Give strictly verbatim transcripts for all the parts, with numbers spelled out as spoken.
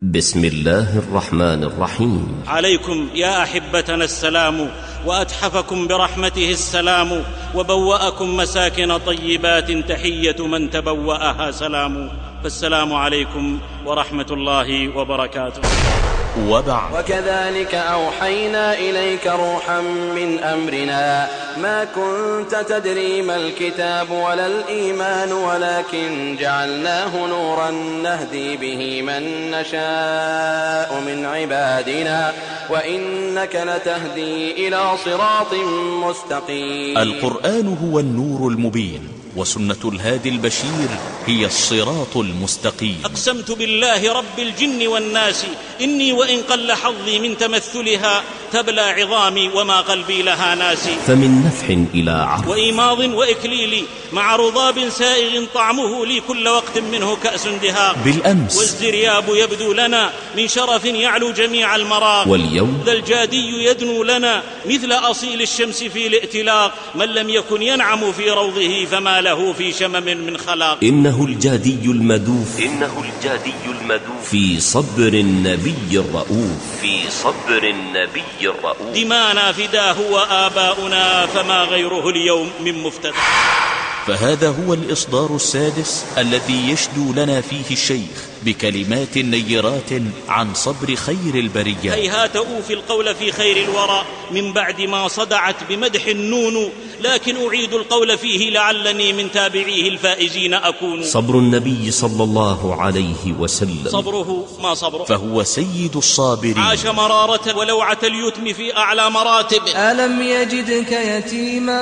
بسم الله الرحمن الرحيم. عليكم يا أحبتنا السلام، وأتحفكم برحمته السلام، وبوأكم مساكن طيبات، تحية من تبوأها سلام. فالسلام عليكم ورحمة الله وبركاته. وبعد. وكذلك أوحينا إليك روحا من أمرنا ما كنت تدري ما الكتاب ولا الإيمان ولكن جعلناه نورا نهدي به من نشاء من عبادنا وإنك لتهدي إلى صراط مستقيم. القرآن هو النور المبين، وسنة الهادي البشير هي الصراط المستقيم. أقسمت بالله رب الجن والناس إني وإن قل حظي من تمثلها تبلى عظامي وما قلبي لها ناسي. فمن نفح إلى عرض وإيماض وإكليل مع رضاب سائغ طعمه لي كل وقت منه كأس دهاق. بالأمس والزرياب يبدو لنا من شرف يعلو جميع المراق، واليوم ذا الجادي يدنو لنا مثل أصيل الشمس في الائتلاق. من لم يكن ينعم في روضه فما له في شمم من خلاق. إنه الجادي المدوف إنه الجادي المدوف في صبر النبي الرؤوف في صبر النبي الرؤوف. دمانا فداه وآباؤنا فما غيره اليوم من مفتدح. فهذا هو الإصدار السادس الذي يشدو لنا فيه الشيخ بكلمات نيرات عن صبر خير البريات. هيهات أوفي القول في خير الورى من بعد ما صدعت بمدح النون، لكن أعيد القول فيه لعلني من تابعيه الفائزين أكون. صبر النبي صلى الله عليه وسلم صبره ما صبره، فهو سيد الصابرين. عاش مرارة ولوعة اليتم في أعلى مراتب. ألم يجدك يتيما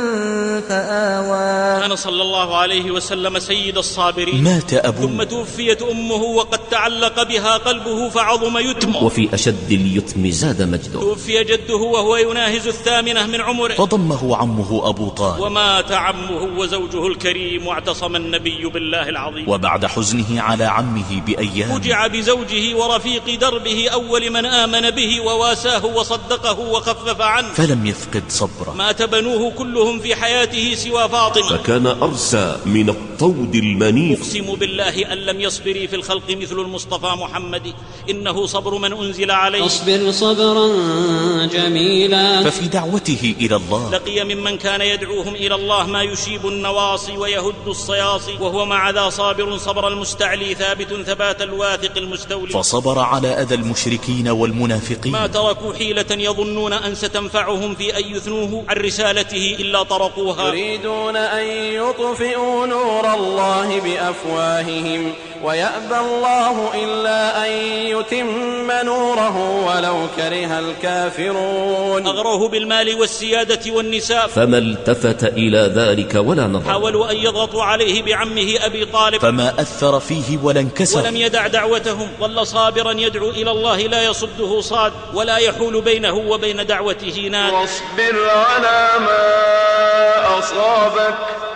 فآوى. كان صلى الله عليه وسلم سيد الصابرين. مات أبوه ثم توفيت أمه وقد تعلق بها قلبه فعظم يتمه. وفي أشد اليتم زاد مجده. توفي جده وهو يناهز الثامنة من عمره فضمه عمه أبو طالب. ومات عمه وزوجه الكريم، واعتصم النبي بالله العظيم. وبعد حزنه على عمه بأيام فجع بزوجه ورفيق دربه أول من آمن به وواساه وصدقه وخفف عنه، فلم يفقد صبره. مات بنوه كلهم في حياته سوى فاطمة، فكان أرسى من الطود المنيف. أقسم بالله أن لم يصبري في الخلق مثل المصطفى محمد، إنه صبر من أنزل عليه. اصبر صبرا جميلا. ففي دعوته إلى الله لقي ممن كان يدعوهم إلى الله ما يشيب النواصي ويهد الصياصي، وهو مع ذا صابر صبر المستعلي ثابت ثبات الواثق المستولي. فصبر على أذى المشركين والمنافقين. ما تركوا حيلة يظنون أن ستنفعهم في أن يثنوه عن رسالته إلا طرقوها. يريدون أن يطفئوا نور الله بأفواههم ويأبى الله إلا أن يتم نوره ولو كره الكافرون. أغروه بالمال والسيادة والنساء فما التفت إلى ذلك ولا نظر. حاولوا أن يضغطوا عليه بعمه أبي طالب فما أثر فيه ولا انكسر. ولم يدع دعوتهم، ظل صابرا يدعو إلى الله لا يصده صاد ولا يحول بينه وبين دعوته نار. واصبر على ما أصابك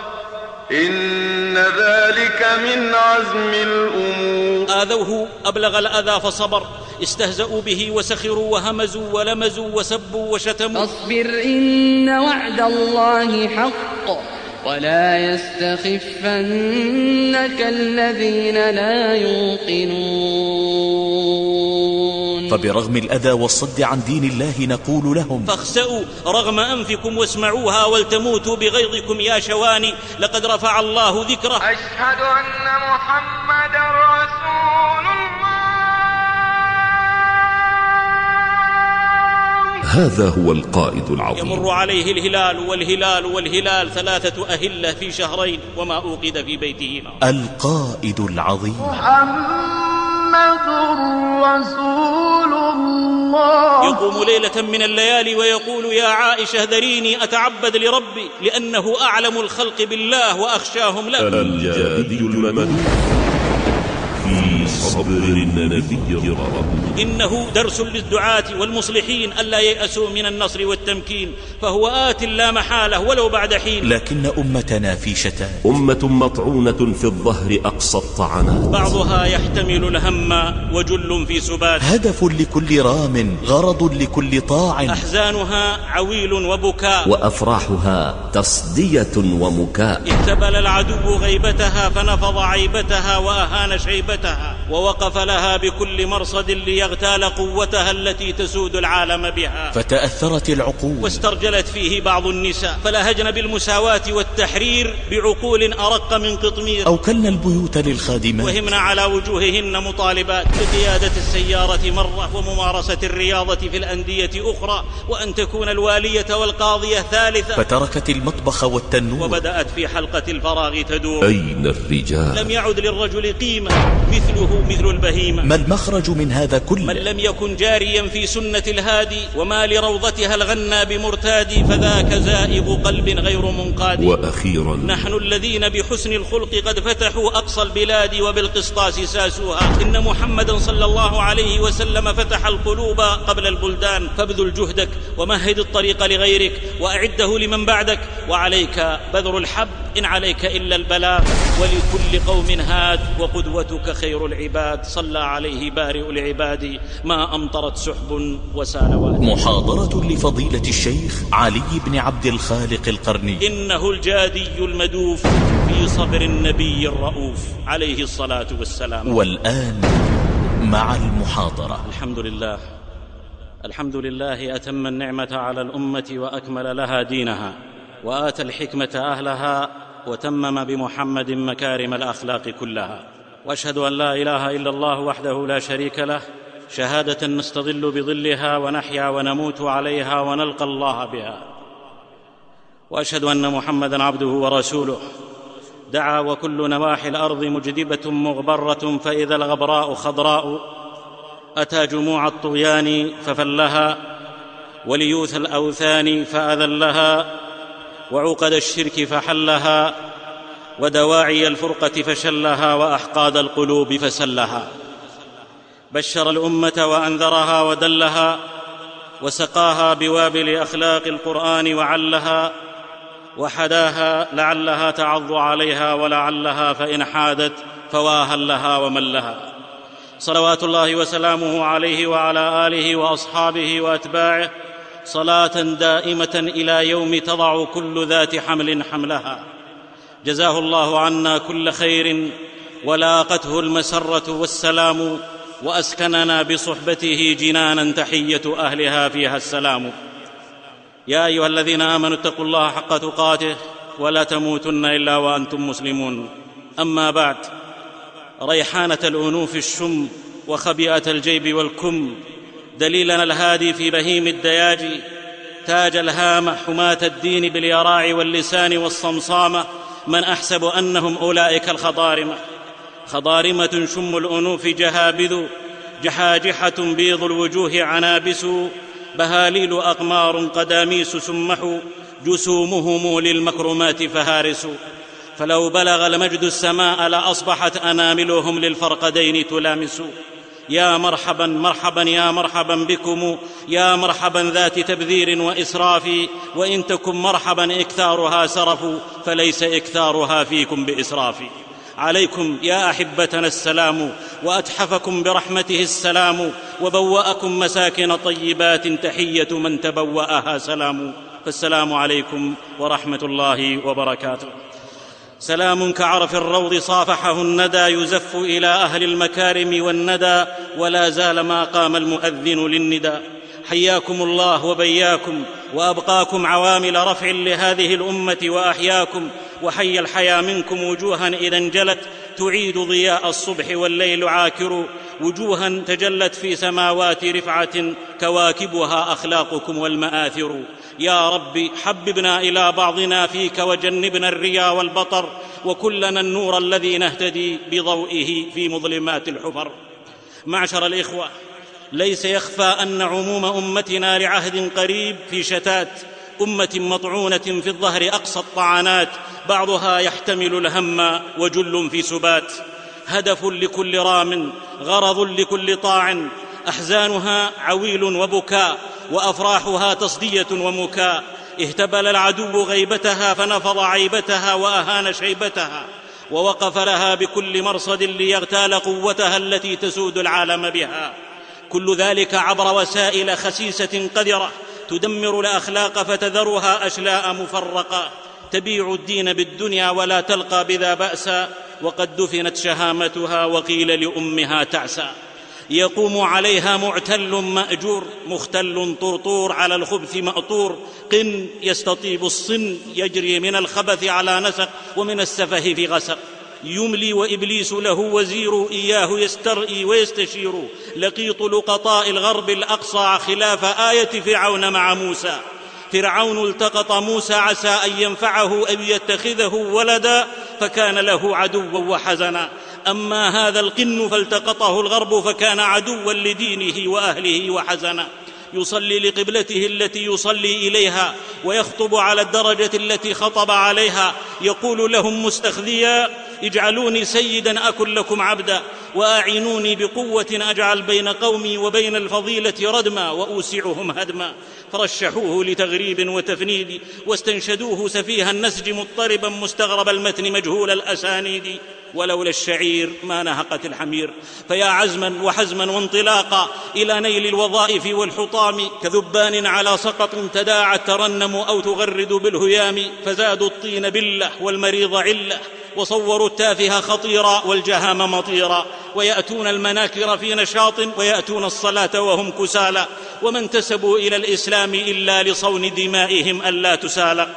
إن ذلك من عزم الأمور. آذوه أبلغ الأذى فصبر، استهزأوا به وسخروا وهمزوا ولمزوا وسبوا وشتموا. اصبر إن وعد الله حق ولا يستخفنك الذين لا يوقنون. فبرغم الأذى والصد عن دين الله نقول لهم فاخسأوا رغم أنفكم واسمعوها ولتموتوا بغيظكم يا شواني، لقد رفع الله ذكره. أشهد أن محمد رسول الله. هذا هو القائد العظيم. يمر عليه الهلال والهلال والهلال ثلاثة أهلة في شهرين وما أوقد في بيته نار. القائد العظيم محمد رسول الله. يقوم ليلة من الليالي ويقول يا عائشة ذريني أتعبد لربي لأنه أعلم الخلق بالله وأخشاهم له. الجادي المدوف في صبر النبي الرؤوف. إنه درس للدعاة والمصلحين ألا ييأسوا من النصر والتمكين، فهو آت لا محالة ولو بعد حين. لكن أمتنا في شتات، أمة مطعونة في الظهر أقصى الطعنات، بعضها يحتمل الهم وجل في سبات، هدف لكل رام غرض لكل طاع، أحزانها عويل وبكاء وأفراحها تصدية ومكاء. اهتبل العدو غيبتها فنفض عيبتها وأهان شيبتها، ووقع ووقف لها بكل مرصد ليغتال قوتها التي تسود العالم بها. فتأثرت العقول واسترجلت فيه بعض النساء فلهجن بالمساواة والتحرير بعقول أرق من قطمير، أوكلن البيوت للخادمات وهمن على وجوههن مطالبات بقيادة السيارة مرة، وممارسة الرياضة في الأندية أخرى، وأن تكون الوالية والقاضية ثالثة. فتركت المطبخ والتنور وبدأت في حلقة الفراغ تدور. أين الرجال؟ لم يعد للرجل قيمة مثله مثل البهيمة. ما المخرج من هذا كله؟ من لم يكن جاريا في سنة الهادي وما لروضتها الغنى بمرتادي، فذاك زائغ قلب غير منقاد. وأخيرا نحن الذين بحسن الخلق قد فتحوا أقصى البلاد وبالقسطاس ساسوها. إن محمدا صلى الله عليه وسلم فتح القلوب قبل البلدان، فابذل جهدك ومهد الطريق لغيرك وأعده لمن بعدك، وعليك بذر الحب إن عليك إلا البلاغ، ولكل قوم هاد وقدوتك خير العباد. صلى عليه بارئ العباد ما أمطرت سحب وسال واد. محاضرة لفضيلة الشيخ علي بن عبد الخالق القرني. إنه الجادي المدوف في صبر النبي الرؤوف عليه الصلاة والسلام. والآن مع المحاضرة. الحمد لله الحمد لله أتم النعمة على الأمة وأكمل لها دينها، وآتى الحكمة أهلها، وتمم بمحمد مكارم الأخلاق كلها. وأشهد أن لا إله إلا الله وحده لا شريك له، شهادة نستظل بظلها ونحيا ونموت عليها ونلقى الله بها. وأشهد أن محمدًا عبده ورسوله، دعا وكل نواحي الأرض مجدبة مغبرة، فإذا الغبراء خضراء أتى جموع الطغيان ففلها، وليوث الأوثان فأذلها، وعقد الشرك فحلها، ودواعي الفرقة فشلها، وأحقاد القلوب فسلها. بشر الأمة وأنذرها ودلها، وسقاها بوابل أخلاق القرآن وعلها، وحداها لعلها تعض عليها، ولعلها فإن حادت فواها لها ومن لها. صلوات الله وسلامه عليه وعلى آله وأصحابه وأتباعه، صلاة دائمة إلى يوم تضع كل ذات حمل حملها. جزاه الله عنا كل خير، ولاقته المسرة والسلام، وأسكننا بصحبته جنانا تحية أهلها فيها السلام. يا أيها الذين آمنوا اتقوا الله حق تقاته، ولا تموتن إلا وأنتم مسلمون. أما بعد، ريحانة الأنوف الشم، وخبيئة الجيب والكم، دليلنا الهادي في بهيم الدياجي، تاج الهامة، حماة الدين باليراع واللسان والصمصامة، من أحسب أنهم أولئك الخضارمة. خضارمة شم الأنوف جهابذ، جحاجحة بيض الوجوه عنابس، بهاليل أقمار قداميس سمحوا، جسومهم للمكرمات فهارس. فلو بلغ المجد السماء لأصبحت أناملهم للفرقدين تلامس. يا مرحبا مرحبا يا مرحبا بكم، يا مرحبا ذات تبذير وإسراف، وإن تكن مرحبا إكثارها سرف، فليس إكثارها فيكم بإسراف. عليكم يا أحبتنا السلام، وأتحفكم برحمته السلام، وبوأكم مساكن طيبات، تحية من تبوأها سلام. فالسلام عليكم ورحمة الله وبركاته. سلام كعرف الروض صافحه الندى، يزف إلى أهل المكارم والندى، ولا زال ما قام المؤذن للندى. حياكم الله وبياكم، وأبقاكم عوامل رفع لهذه الأمة وأحياكم، وحي الحيا منكم وجوها إذا انجلت، تعيد ضياء الصبح والليل عاكر، وجوها تجلت في سماوات رفعة، كواكبها أخلاقكم والمآثر. يا رب حببنا إلى بعضنا فيك، وجنبنا الريا والبطر، وكلنا النور الذي نهتدي بضوئه في مظلمات الحفر. معشر الإخوة، ليس يخفى أن عموم أمتنا لعهد قريب في شتات، أمة مطعونة في الظهر أقصى الطعنات، بعضها يحتمل الهم وجل في سبات، هدف لكل رام، غرض لكل طاع، أحزانها عويل وبكاء، وأفراحها تصدية ومكاء. اهتبل العدو غيبتها فنفض عيبتها وأهان شيبتها، ووقف لها بكل مرصد ليغتال قوتها التي تسود العالم بها. كل ذلك عبر وسائل خسيسة قذرة تدمر الأخلاق فتذرها أشلاء مفرقة، تبيع الدين بالدنيا ولا تلقى بذا بأسا، وقد دفنت شهامتها وقيل لأمها تعسى. يقوم عليها معتل مأجور مختل طرطور على الخبث مأطور، قن يستطيب الصن يجري من الخبث على نسق ومن السفه في غسق. يملي وإبليس له وزير إياه يسترئي ويستشير، لقيط لقطاء الغرب الأقصى خلاف آية فرعون مع موسى. فرعون التقط موسى عسى أن ينفعه أو يتخذه ولدا فكان له عدوا وحزنا، أما هذا القن فالتقطه الغرب فكان عدوا لدينه وأهله وحزنا. يصلي لقبلته التي يصلي إليها ويخطب على الدرجة التي خطب عليها، يقول لهم مستخذيا اجعلوني سيدا أكن لكم عبدا، وأعينوني بقوة أجعل بين قومي وبين الفضيلة ردما وأوسعهم هدما. فرشحوه لتغريب وتفنيد واستنشدوه سفيه النسج مضطربا مستغرب المتن مجهول الأسانيد. ولولا الشعير ما نهقت الحمير، فيا عزما وحزما وانطلاقا إلى نيل الوظائف والحطام، كذبان على سقط تداعت ترنم أو تغرد بالهيام. فزادوا الطين بلة والمريض علة، وصوروا التافه خطيرا والجهام مطيرا. ويأتون المناكر في نشاط ويأتون الصلاة وهم كسالى، وما انتسبوا إلى الإسلام إلا لصون دمائهم ألا تسالى.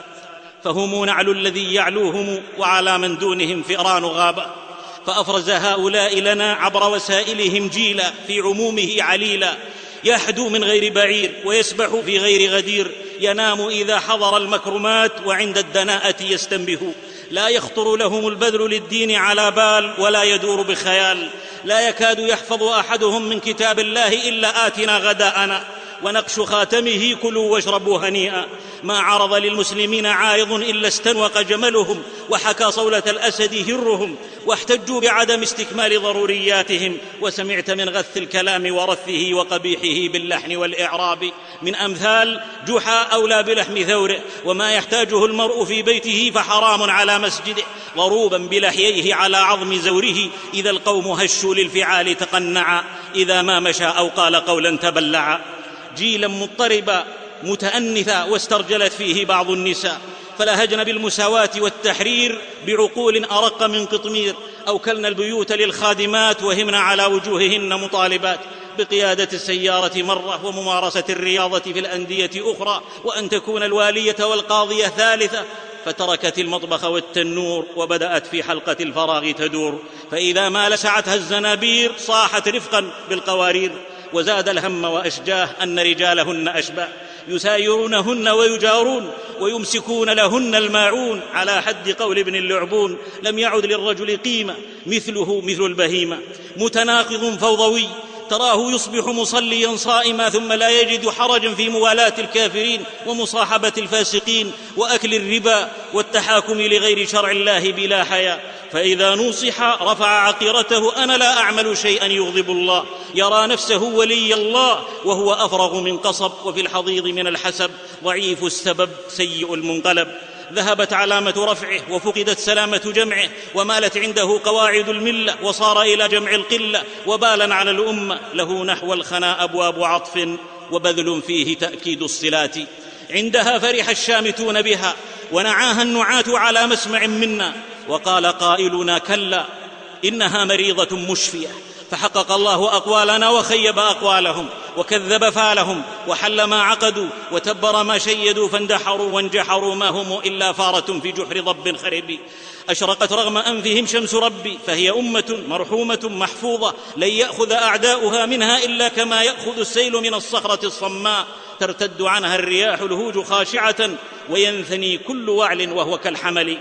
فهم نعل الذي يعلوهم وعلى من دونهم فئران غابة. فأفرز هؤلاء لنا عبر وسائلهم جيلا في عمومه عليلا، يحدو من غير بعير ويسبح في غير غدير، ينام إذا حضر المكرمات وعند الدناءة يستنبه. لا يخطر لهم البذل للدين على بال ولا يدور بخيال، لا يكاد يحفظ أحدهم من كتاب الله إلا آتنا غداءنا ونقش خاتمه كلوا واشربوا هنيئا. ما عرض للمسلمين عارض إلا استنوق جملهم، وحكى صولة الأسد هرهم، واحتجوا بعدم استكمال ضرورياتهم. وسمعت من غث الكلام ورثه وقبيحه باللحن والإعراب من أمثال جحا أولى بلحم ثوره، وما يحتاجه المرء في بيته فحرام على مسجده، ضروبا بلحييه على عظم زوره. إذا القوم هشوا للفعال تقنعا، إذا ما مشى أو قال قولا تبلعا. جيلا مضطربا متأنثا واسترجلت فيه بعض النساء، فلهجن بالمساواة والتحرير بعقول أرق من قطمير. أوكلن البيوت للخادمات وهمن على وجوههن مطالبات بقيادة السيارة مرة وممارسة الرياضة في الأندية أخرى، وأن تكون الوالية والقاضية ثالثة. فتركت المطبخ والتنور وبدأت في حلقة الفراغ تدور، فإذا ما لسعتها الزنابير صاحت رفقا بالقوارير. وزاد الهم وأشجاه أن رجالهن أشباه، يسايرونهن ويجارون ويمسكون لهن الماعون، على حد قول ابن اللعبون لم يعد للرجل قيمة مثله مثل البهيمة. متناقض فوضوي تراه يصبح مصليا صائما ثم لا يجد حرجا في موالاة الكافرين ومصاحبة الفاسقين وأكل الربا والتحاكم لغير شرع الله بلا حياء. فإذا نوصح رفع عقيرته أنا لا أعمل شيئا يغضب الله، يرى نفسه ولي الله وهو أفرغ من قصب، وفي الحضيض من الحسب ضعيف السبب سيء المنقلب. ذهبت علامة رفعه وفقدت سلامة جمعه، ومالت عنده قواعد الملة وصار إلى جمع القلة وبالا على الأمة. له نحو الخنا أبواب عطف وبذل فيه تأكيد الصلات. عندها فرح الشامتون بها ونعاها النعاة على مسمع منا، وقال قائلنا كلا إنها مريضة مشفية. فحقق الله أقوالنا وخيب أقوالهم، وكذب فالهم وحل ما عقدوا وتبر ما شيدوا، فاندحروا وانجحروا ما هم إلا فارة في جحر ضب خرب. أشرقت رغم أنفهم شمس ربي، فهي أمة مرحومة محفوظة، لن يأخذ أعداؤها منها إلا كما يأخذ السيل من الصخرة الصماء. ترتد عنها الرياح الهوج خاشعة، وينثني كل وعل وهو كالحمل.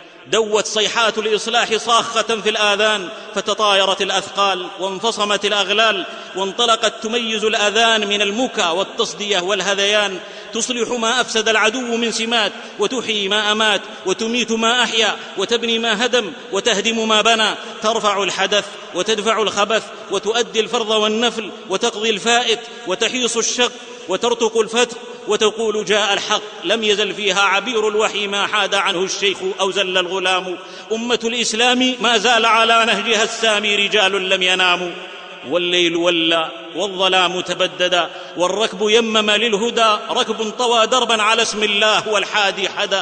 دوت صيحات الإصلاح صاخة في الآذان، فتطايرت الأثقال وانفصمت الأغلال، وانطلقت تميز الأذان من المكى والتصدية والهذيان. تصلح ما أفسد العدو من سمات، وتحيي ما أمات، وتميت ما أحيا، وتبني ما هدم، وتهدم ما بنى. ترفع الحدث وتدفع الخبث، وتؤدي الفرض والنفل، وتقضي الفائت، وتحيص الشق، وترتق الفتق، وتقول جاء الحق. لم يزل فيها عبير الوحي ما حاد عنه الشيخ أو زل الغلام. أمة الإسلام ما زال على نهجها السامي رجال لم يناموا. والليل ولى والظلام تبددا، والركب يمم للهدى ركب طوى دربا على اسم الله والحادي حدا.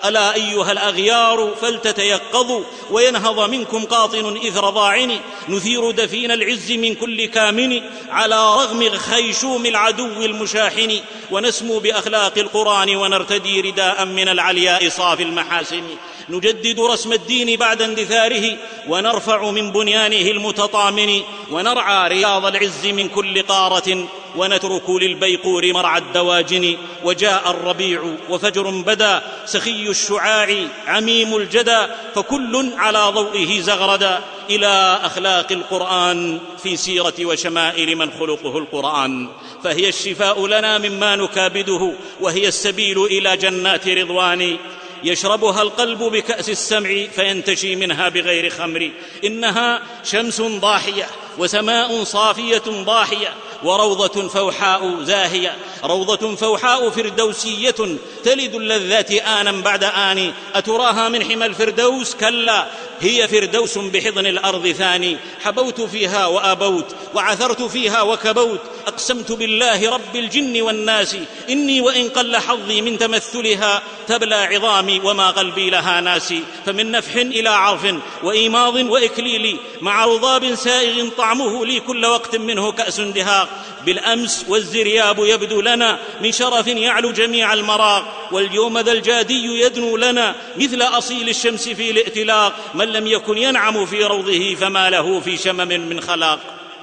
ألا أيها الأغيار فلتتيقظوا وينهض منكم قاطن إثر ضاعن، نثير دفين العز من كل كامن على رغم خيشوم العدو المشاحن، ونسمو بأخلاق القرآن ونرتدي رداء من العلياء صافي المحاسن، نجدد رسم الدين بعد اندثاره ونرفع من بنيانه المتطامن، ونرعى رياض العز من كل قارة ونترك للبيقور مرعى الدواجن. وجاء الربيع وفجر بدا سخي الشعاع عميم الجدى، فكل على ضوئه زغردا إلى أخلاق القرآن في سيرة وشمائل من خلقه القرآن، فهي الشفاء لنا مما نكابده، وهي السبيل إلى جنات رضوان، يشربها القلب بكأس السمع فينتشي منها بغير خمر، إنها شمس ضاحية وسماء صافية ضاحية وروضة فوحاء زاهية، روضة فوحاء فردوسية تلد اللذات آنا بعد آن، أتراها من حمى الفردوس؟ كلا، هي فردوس بحضن الأرض ثاني، حبوت فيها وآبوت وعثرت فيها وكبوت، أقسمت بالله رب الجن والناس إني وإن قل حظي من تمثلها تبلى عظامي وما قلبي لها ناسي، فمن نفح إلى عرف وإيماض وإكليل مع رضاب سائغ طعمه لي كل وقت منه كأس دهاق، بالأمس والزرياب يبدو لنا من شرف يعلو جميع المراق، واليوم ذا الجادي يدنو لنا مثل أصيل الشمس في الائتلاق، من لم يكن ينعم في روضه فما له في شمم من خلاق.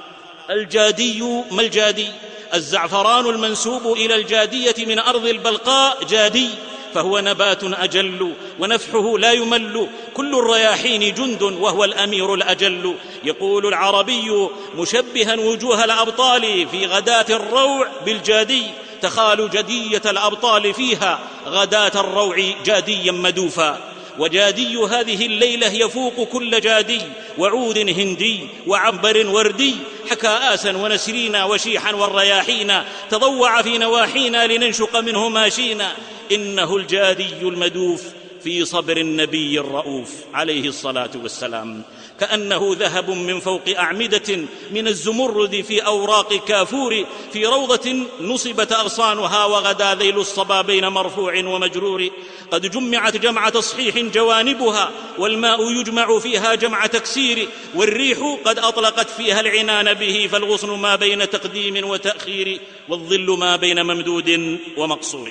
الجادي ما الجادي؟ الزعفران المنسوب إلى الجادية من أرض البلقاء جادي، فهو نبات أجل ونفحه لا يمل، كل الرياحين جند وهو الأمير الأجل. يقول العربي مشبها وجوه الأبطال في غداة الروع بالجادي، تخال جدية الأبطال فيها غداة الروع جاديا مدوفا، وجادي هذه الليلة يفوق كل جادي وعود هندي وعنبر وردي، حكى آسا ونسرينا وشيحا والرياحينا، تضوع في نواحينا لننشق منه ماشينا، إنه الجادي المدوف في صبر النبي الرؤوف عليه الصلاة والسلام، كأنه ذهب من فوق أعمدة من الزمرد في أوراق كافور، في روضة نصبت أغصانها وغدا ذيل الصبا بين مرفوع ومجرور، قد جمعت جمع تصحيح جوانبها، والماء يجمع فيها جمع تكسير، والريح قد أطلقت فيها العنان به، فالغصن ما بين تقديم وتأخير، والظل ما بين ممدود ومقصور.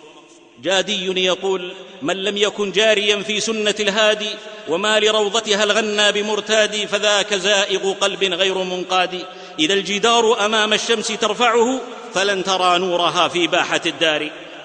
جادي يقول من لم يكن جاريا في سنة الهادي وما لروضتها الغنى بمرتاد، فذاك زائغ قلب غير منقاد، إذا الجدار أمام الشمس ترفعه فلن ترى نورها في باحة الدار.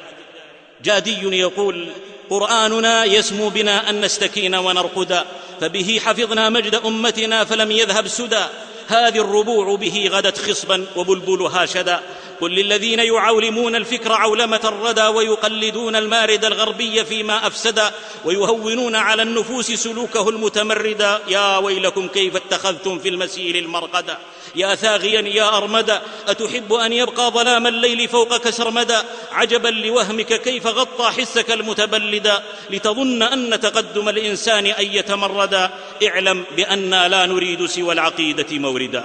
جادي يقول قرآننا يسمو بنا أن نستكين ونرقدا، فبه حفظنا مجد أمتنا فلم يذهب سدى، هذه الربوع به غدت خصبا وبلبلها شدا، قل للذين يعولمون الفكر عولمة الردى، ويقلدون المارد الغربي فيما أفسدا، ويهونون على النفوس سلوكه المتمردا، يا ويلكم كيف اتخذتم في المسير المرقدا، يا ثاغيا يا أرمدا أتحب أن يبقى ظلام الليل فوقك سرمدا، عجبا لوهمك كيف غطى حسك المتبلدا، لتظن أن تقدم الإنسان أن يتمردا، اعلم بأننا لا نريد سوى العقيدة موردا.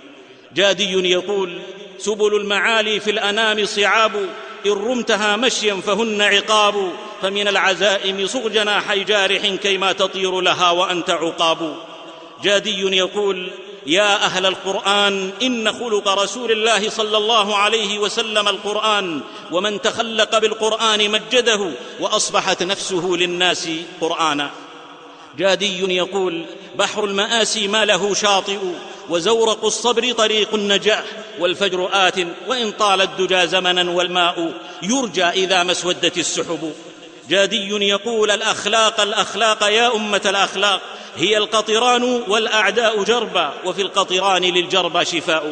جادي يقول سبل المعالي في الأنام صعاب، إن رمتها مشيا فهن عقاب، فمن العزائم صغ جناحي جارح كيما تطير لها وأنت عقاب. جادي يقول يا أهل القرآن إن خلق رسول الله صلى الله عليه وسلم القرآن، ومن تخلق بالقرآن مجده، وأصبحت نفسه للناس قرآنا. جادي يقول بحر المآسي ما له شاطئ، وزورق الصبر طريق النجاح، والفجر آت وإن طال الدجى زمنا، والماء يرجى إذا ما اسودت السحب. جادي يقول الأخلاق الأخلاق يا أمة الأخلاق، هي القطران والأعداء جربا، وفي القطران للجربى شفاء.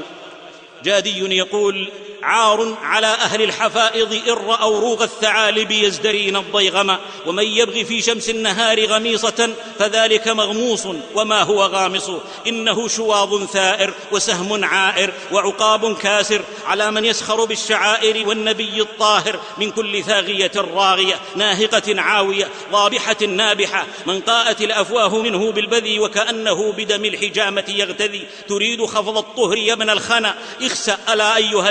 جادي يقول عار على أهل الحفائض إن رأوا روغ الثعالب يزدرين الضيغم، ومن يبغي في شمس النهار غميصة فذلك مغموص وما هو غامص، إنه شواظ ثائر وسهم عائر وعقاب كاسر، على من يسخر بالشعائر والنبي الطاهر، من كل ثاغية راغية ناهقة عاوية ضابحة نابحة، من قاءت الأفواه منه بالبذي، وكأنه بدم الحجامة يغتذي، تريد خفض الطهر يا ابن الخنا، اخسأ ألا أيها الجحش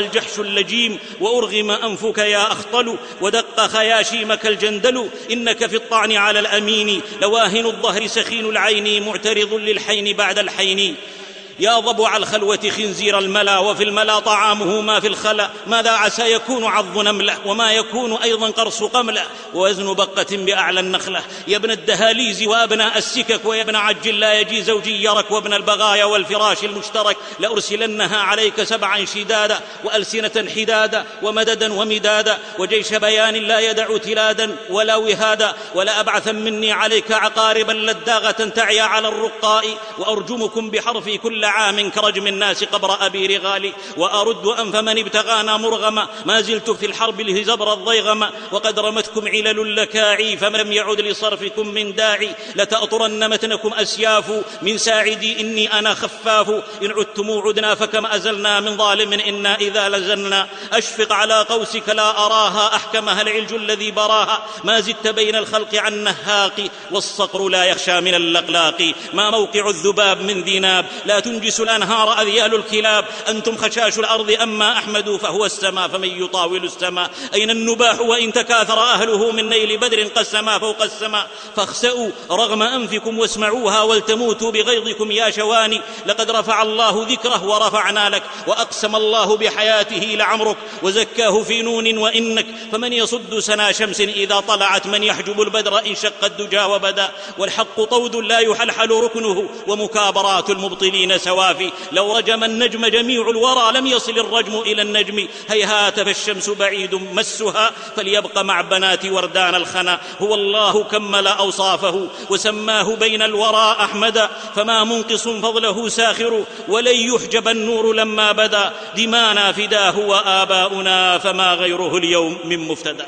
اللجيم، وأرغم أنفك يا أخطل، ودق خياشيمك الجندل. إنك في الطعن على الأمين لواهن الظهر سخين العين، معترض للحين بعد الحين. يا ضبع الخلوة خنزير الملا، وفي الملا طعامه ما في الخلا. ماذا عسى يكون عض نملة، وما يكون أيضا قرص قملة، ووزن بقة بأعلى النخلة. يا ابن الدهاليز وأبناء السكك، ويا ابن عجل لا يجي زوجي يرك، وابن البغايا والفراش المشترك. لأرسلنها عليك سبعا شدادا، وألسنة حدادا، ومددا ومدادا، وجيش بيان لا يدع تلادا ولا وهادا. ولا أبعث مني عليك عقاربا لداغة تعيا على الرقاء، وأرجمكم بحرفي كل عام كرجم الناس قبر أبي رغالي. وأرد أنف من ابتغانا مرغما، ما زلت في الحرب الهزبر الضيغما. وقد رمتكم علل اللكاعي، فمن لم يعد لصرفكم من داعي. لتأطرن متنكم أسياف من ساعدي، إني أنا خفاف. إن عدتم عدنا فكم أزلنا من ظالم، إنا إذا لزلنا. أشفق على قوسك لا أراها، أحكمها العلج الذي براها. ما زدت بين الخلق عن نهاق، والصقر لا يخشى من اللقلاق. ما موقع الذباب من ذي ناب، لا تنجس الأنهار أذيال الكلاب. أنتم خشاش الأرض، أما أحمد فهو السماء، فمن يطاول السماء. أين النباح وإن تكاثر أهله، من نيل بدر قسما فوق السماء. فاخسأوا رغم أنفكم واسمعوها، ولتموتوا بغيظكم يا شواني. لقد رفع الله ذكره ورفعنا لك، وأقسم الله بحياته لعمرك، وزكاه في نون وإنك. فمن يصد سنا شمس إذا طلعت، من يحجب البدر إن شق الدجى وبدا. والحق طود لا يحلحل ركنه، ومكابرات المبطلين سوافي. لو رجم النجم جميع الورى، لم يصل الرجم إلى النجم. هيهات فالشمس بعيد مسها، فليبق مع بنات وردان الخنا. هو الله كمل أوصافه، وسماه بين الورى أحمدا. فما منقص فضله ساخر، ولن يحجب النور لما بدا. دمانا فداه وآباؤنا، فما غيره اليوم من مفتدى.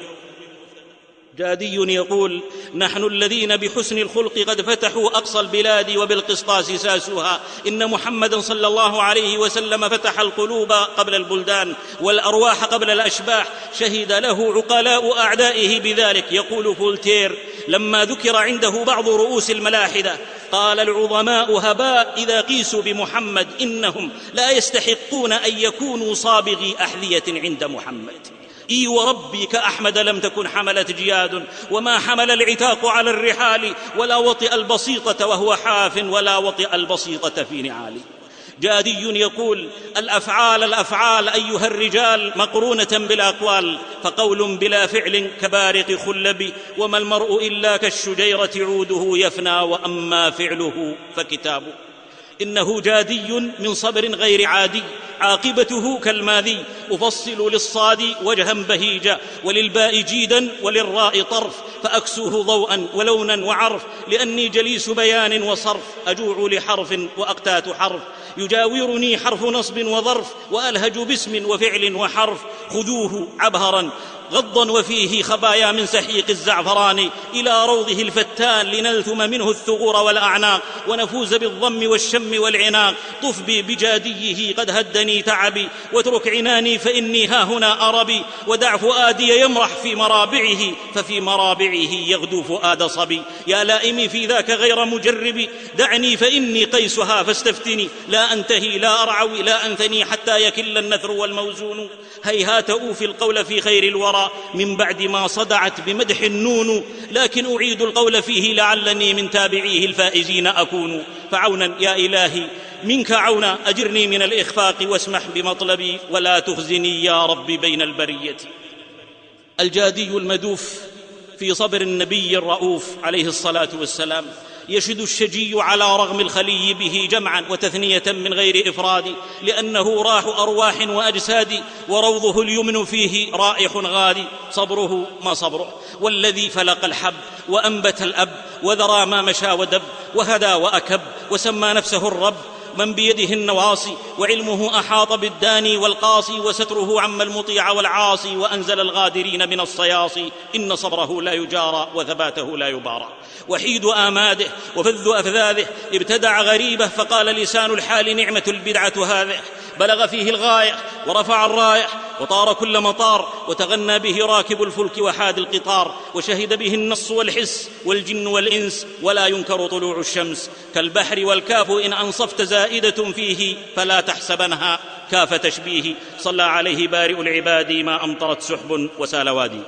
جادي يقول: نحن الذين بحسن الخلق قد فتحوا أقصى البلاد، وبالقسطاس ساسوها. إن محمدا صلى الله عليه وسلم فتح القلوب قبل البلدان، والأرواح قبل الأشباح. شهد له عقلاء أعدائه بذلك. يقول فولتير لما ذكر عنده بعض رؤوس الملاحدة، قال: العظماء هباء إذا قيسوا بمحمد، إنهم لا يستحقون أن يكونوا صابغي أحذية عند محمد. إي وربي كأحمد لم تكن حملت جياد، وما حمل العتاق على الرحال. ولا وطئ البسيطة وهو حاف، ولا وطئ البسيطة في نعالي. جادي يقول: الأفعال الأفعال أيها الرجال مقرونة بالأقوال، فقول بلا فعل كبارق خلب. وما المرء إلا كالشجيرة عوده يفنى، وأما فعله فكتابه. إنه جادي من صبر غير عادي، عاقبته كالماذي. أفصل للصاد وجها بهيجا، وللباء جيدا، وللراء طرف. فأكسوه ضوءا ولونا وعرف، لأني جليس بيان وصرف. أجوع لحرف وأقتات حرف، يجاورني حرف نصب وظرف. وألهج باسم وفعل وحرف. خذوه عبهرا غضا، وفيه خبايا من سحيق الزعفران. إلى روضه الفتان لنلثم منه الثغور والأعناق، ونفوز بالضم والشم والعناق. طف بي بجاديه قد هدني تعبي، واترك عناني فإني هاهنا أربي. ودع فؤادي يمرح في مرابعه، ففي مرابعه يغدو فؤاد صبي. يا لائمي في ذاك غير مجربي، دعني فإني قيسها فاستفتني. لا أنتهي لا أرعوي لا أنثني، حتى يكل النثر والموزون. هيهات أوفي القول في خير الورى، من بعد ما صدعت بمدح النون. لكن أعيد القول فيه لعلني من تابعيه الفائزين أكون. فعونا يا إلهي منك عونا، أجرني من الإخفاق واسمح بمطلبي، ولا تخزني يا رب بين البرية. الجادي المدوف في صبر النبي الرؤوف عليه الصلاة والسلام. يشد الشجي على رغم الخلي به جمعا وتثنية من غير إفراد، لأنه راح أرواح وأجساد، وروضه اليمن فيه رائح غادي. صبره ما صبره، والذي فلق الحب وأنبت الأب، وذرى ما مشى ودب، وهدى وأكب، وسمى نفسه الرب. من بيده النواصي، وعلمه أحاط بالداني والقاصي، وستره عم المطيع والعاصي، وأنزل الغادرين من الصياصي. إن صبره لا يجارى، وثباته لا يبارى. وحيد آماده وفذ أفذاذه، ابتدع غريبه، فقال لسان الحال: نعمة البدعة هذه. بلغ فيه الغاية ورفع الرايح، وطار كل مطار، وتغنى به راكب الفلك وحاد القطار. وشهد به النص والحس والجن والإنس، ولا ينكر طلوع الشمس. كالبحر والكاف إن أنصفت زائدة فيه، فلا تحسبنها كاف تشبيه صلى عليه بارئ العباد ما أمطرت سحب وسال وادي.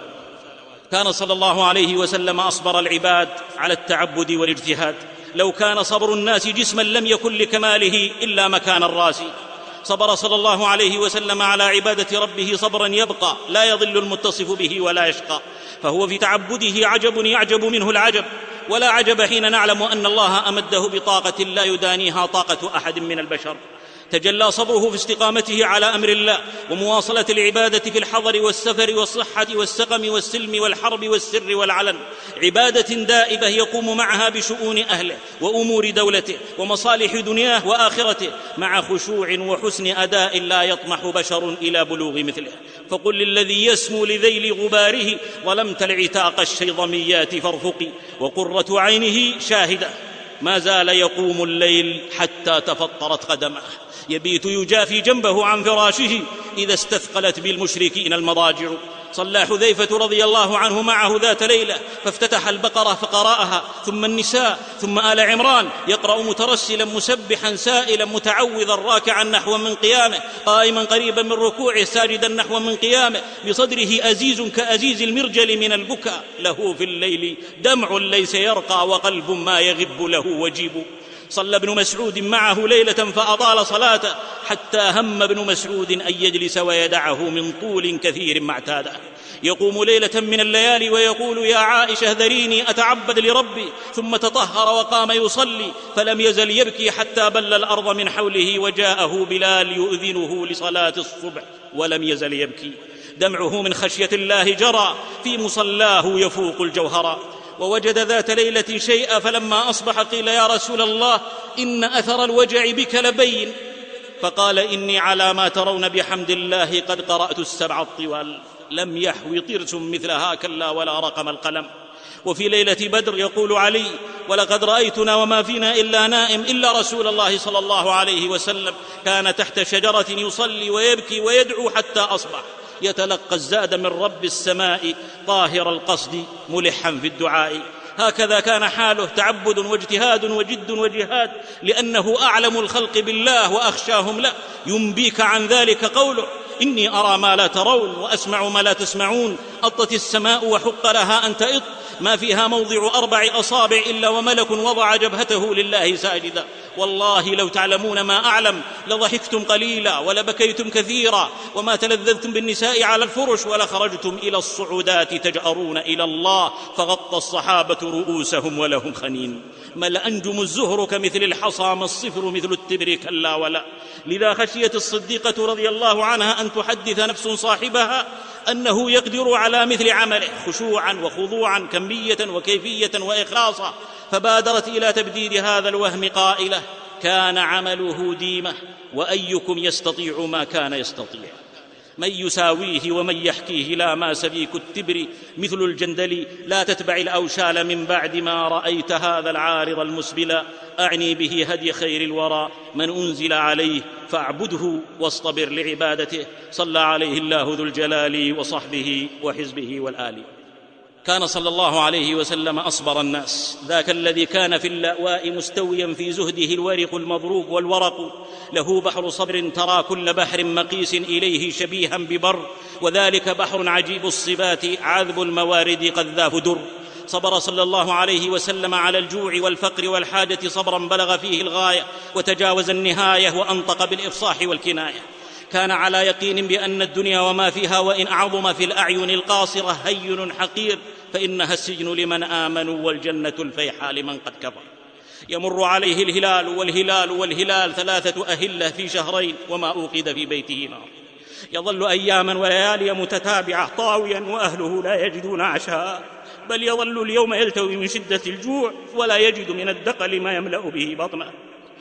كان صلى الله عليه وسلم أصبر العباد على التعبد والاجتهاد. لو كان صبر الناس جسما لم يكن لكماله إلا مكان الراس. صبر صلى الله عليه وسلم على عبادة ربه صبرا يبقى لا يضل المتصف به ولا يشقى، فهو في تعبده عجب يعجب منه العجب، ولا عجب حين نعلم أن الله أمده بطاقة لا يدانيها طاقة أحد من البشر. تجلى صبره في استقامته على أمر الله ومواصلة العبادة في الحضر والسفر والصحة والسقم والسلم والحرب والسر والعلن، عبادة دائبة يقوم معها بشؤون أهله وأمور دولته ومصالح دنياه وآخرته مع خشوع وحسن أداء لا يطمح بشر إلى بلوغ مثله. فقل للذي يسمو لذيل غباره ظلمت العتاق الشيضميات فارفقي، وقرة عينه شاهدة ما زال يقوم الليل حتى تفطرت قدمه، يبيت يجافي جنبه عن فراشه إذا استثقلت بالمشركين المضاجع. صلى حذيفة رضي الله عنه معه ذات ليلة فافتتح البقرة فقرأها، ثم النساء، ثم آل عمران، يقرأ مترسلا مسبحا سائلا متعوذا راكعا نحو من قيامه، قائما قريبا من ركوعه ساجدا نحو من قيامه، بصدره أزيز كأزيز المرجل من البكاء، له في الليل دمع ليس يرقى وقلب ما يغب له وجيب. صلى ابن مسعود معه ليلة فأطال صلاته حتى هم ابن مسعود أن يجلس ويدعه من طول كثير ما اعتاده. يقوم ليلة من الليالي ويقول يا عائشة ذريني أتعبد لربي، ثم تطهر وقام يصلي فلم يزل يبكي حتى بل الأرض من حوله، وجاءه بلال يؤذنه لصلاة الصبح ولم يزل يبكي. دمعه من خشية الله جرى في مصلاه يفوق الجوهرا. ووجد ذات ليلة شيئا فلما أصبح قيل يا رسول الله إن أثر الوجع بك لبين، فقال إني على ما ترون بحمد الله قد قرأت السبع الطوال، لم يحوي طرس مثلها كلا ولا رقم القلم. وفي ليلة بدر يقول علي ولقد رأيتنا وما فينا إلا نائم إلا رسول الله صلى الله عليه وسلم كان تحت شجرة يصلي ويبكي ويدعو حتى أصبح، يتلقى الزاد من رب السماء طاهر القصد ملحا في الدعاء. هكذا كان حاله، تعبد واجتهاد وجد وجهاد، لأنه أعلم الخلق بالله وأخشاهم له. ينبيك عن ذلك قوله إني أرى ما لا ترون وأسمع ما لا تسمعون، أطت السماء وحق لها أن تئط، ما فيها موضع أربع أصابع إلا وملك وضع جبهته لله ساجدا. والله لو تعلمون ما أعلم لضحكتم قليلا ولبكيتم كثيرا، وما تلذذتم بالنساء على الفرش ولخرجتم إلى الصعودات تجأرون إلى الله، فغطى الصحابة رؤوسهم ولهم خنين. ما الأنجم الزهر كمثل الحصى، ما الصفر مثل التبر كلا ولا. لذا خشيت الصديقة رضي الله عنها أن تحدث نفس صاحبها أنه يقدر على مثل عمله خشوعا وخضوعا كمية وكيفية وإخلاصا، فبادرت إلى تبديد هذا الوهم قائلة كان عمله ديمة وأيكم يستطيع ما كان يستطيع. من يساويه ومن يحكيه لا ما سبيك التبر مثل الجندل، لا تتبع الأوشال من بعد ما رأيت هذا العارض المسبلا. أعني به هدي خير الورى من أنزل عليه فاعبده واصطبر لعبادته. صلى عليه الله ذو الجلال وصحبه وحزبه والآل. كان صلى الله عليه وسلم أصبر الناس، ذاك الذي كان في اللأواء مستويا في زهده الورق المضروب والورق، له بحر صبر ترى كل بحر مقيس إليه شبيها ببر، وذلك بحر عجيب الصبات عذب الموارد قذاف در. صبر صلى الله عليه وسلم على الجوع والفقر والحاجة صبرا بلغ فيه الغاية وتجاوز النهاية وأنطق بالإفصاح والكناية. كان على يقين بأن الدنيا وما فيها وإن أعظم في الأعين القاصرة هين حقير، فإنها السجن لمن آمنوا والجنة الفيحاء لمن قد كفر. يمر عليه الهلال والهلال والهلال ثلاثة أهلة في شهرين وما أوقد في بيته نار. يظل أياما وليالي متتابعة طاويا وأهله لا يجدون عشاء، بل يظل اليوم يلتوي من شدة الجوع ولا يجد من الدقل ما يملأ به بطنه.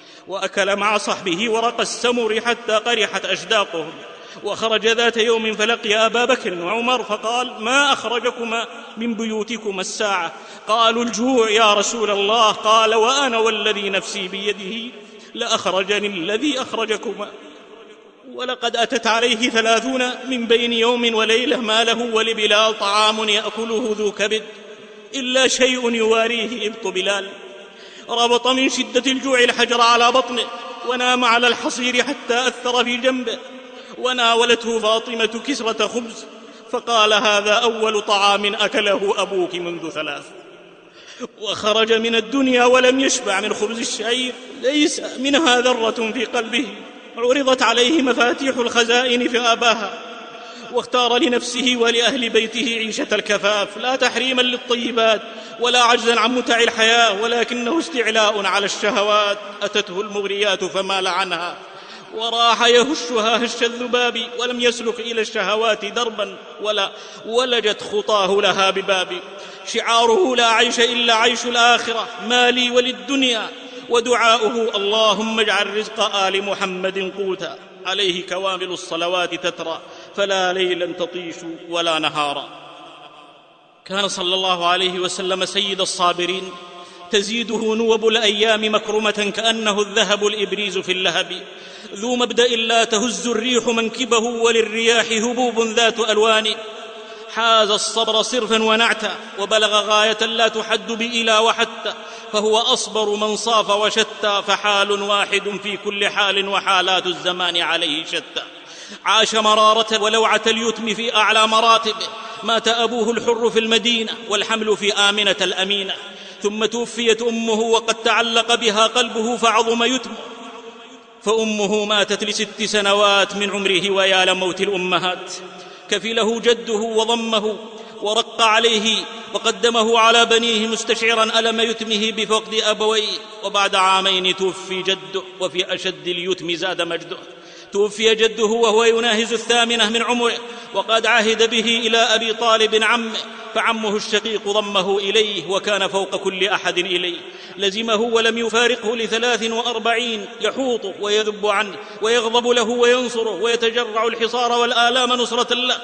وأكل مع صحبه ورق السمر حتى قرحت أشداقهم. وخرج ذات يوم فلقي أبا بكر وعمر فقال ما أخرجكما من بيوتكما الساعة؟ قالوا الجوع يا رسول الله. قال وأنا والذي نفسي بيده لأخرجني الذي أخرجكما. ولقد أتت عليه ثلاثون من بين يوم وليلة ما له ولبلال طعام يأكله ذو كبد إلا شيء يواريه إبط بلال. ربط من شدة الجوع الحجر على بطنه ونام على الحصير حتى أثر في جنبه، وناولته فاطمة كسرة خبز فقال: هذا أول طعام أكله أبوك منذ ثلاث. وخرج من الدنيا ولم يشبع من خبز الشعير، ليس منها ذرة في قلبه. عرضت عليه مفاتيح الخزائن فأباها، واختار لنفسه ولأهل بيته عيشة الكفاف، لا تحريما للطيبات ولا عجزا عن متع الحياة، ولكنه استعلاء على الشهوات. أتته المغريات فمال عنها، وراح يهشها هش الذباب، ولم يسلك إلى الشهوات دربا ولا ولجت خطاه لها بباب. شعاره: لا عيش إلا عيش الآخرة، مالي وللدنيا. ودعاؤه: اللهم اجعل رزق آل محمد قوتا. عليه كوامل الصلوات تترى، فلا ليلا تطيش ولا نهارا. كان صلى الله عليه وسلم سيد الصابرين، تزيده نوب الأيام مكرمة كأنه الذهب الإبريز في اللهب، ذو مبدأ لا تهز الريح منكبه، وللرياح هبوب ذات ألوان. حاز الصبر صرفا ونعتا، وبلغ غاية لا تحد بإلى وحتى، فهو أصبر من صاف وشتى، فحال واحد في كل حال، وحالات الزمان عليه شتى. عاش مرارة ولوعة اليتم في أعلى مراتبه، مات أبوه الحر في المدينة والحمل في آمنة الأمينة، ثم توفيت أمه وقد تعلق بها قلبه فعظم يتمه، فأمه ماتت لست سنوات من عمره، ويا لموت الأمهات. كفله جده وضمه ورق عليه وقدمه على بنيه، مستشعرا ألم يتمه بفقد أبويه. وبعد عامين توفي جده، وفي أشد اليتم زاد مجده. توفي جده وهو يناهز الثامنة من عمره، وقد عهد به إلى أبي طالب عمه، فعمه الشقيق ضمه إليه، وكان فوق كل أحد إليه. لزمه ولم يفارقه لثلاث وأربعين، يحوط ويذب عنه ويغضب له وينصره، ويتجرع الحصار والآلام نصرة له.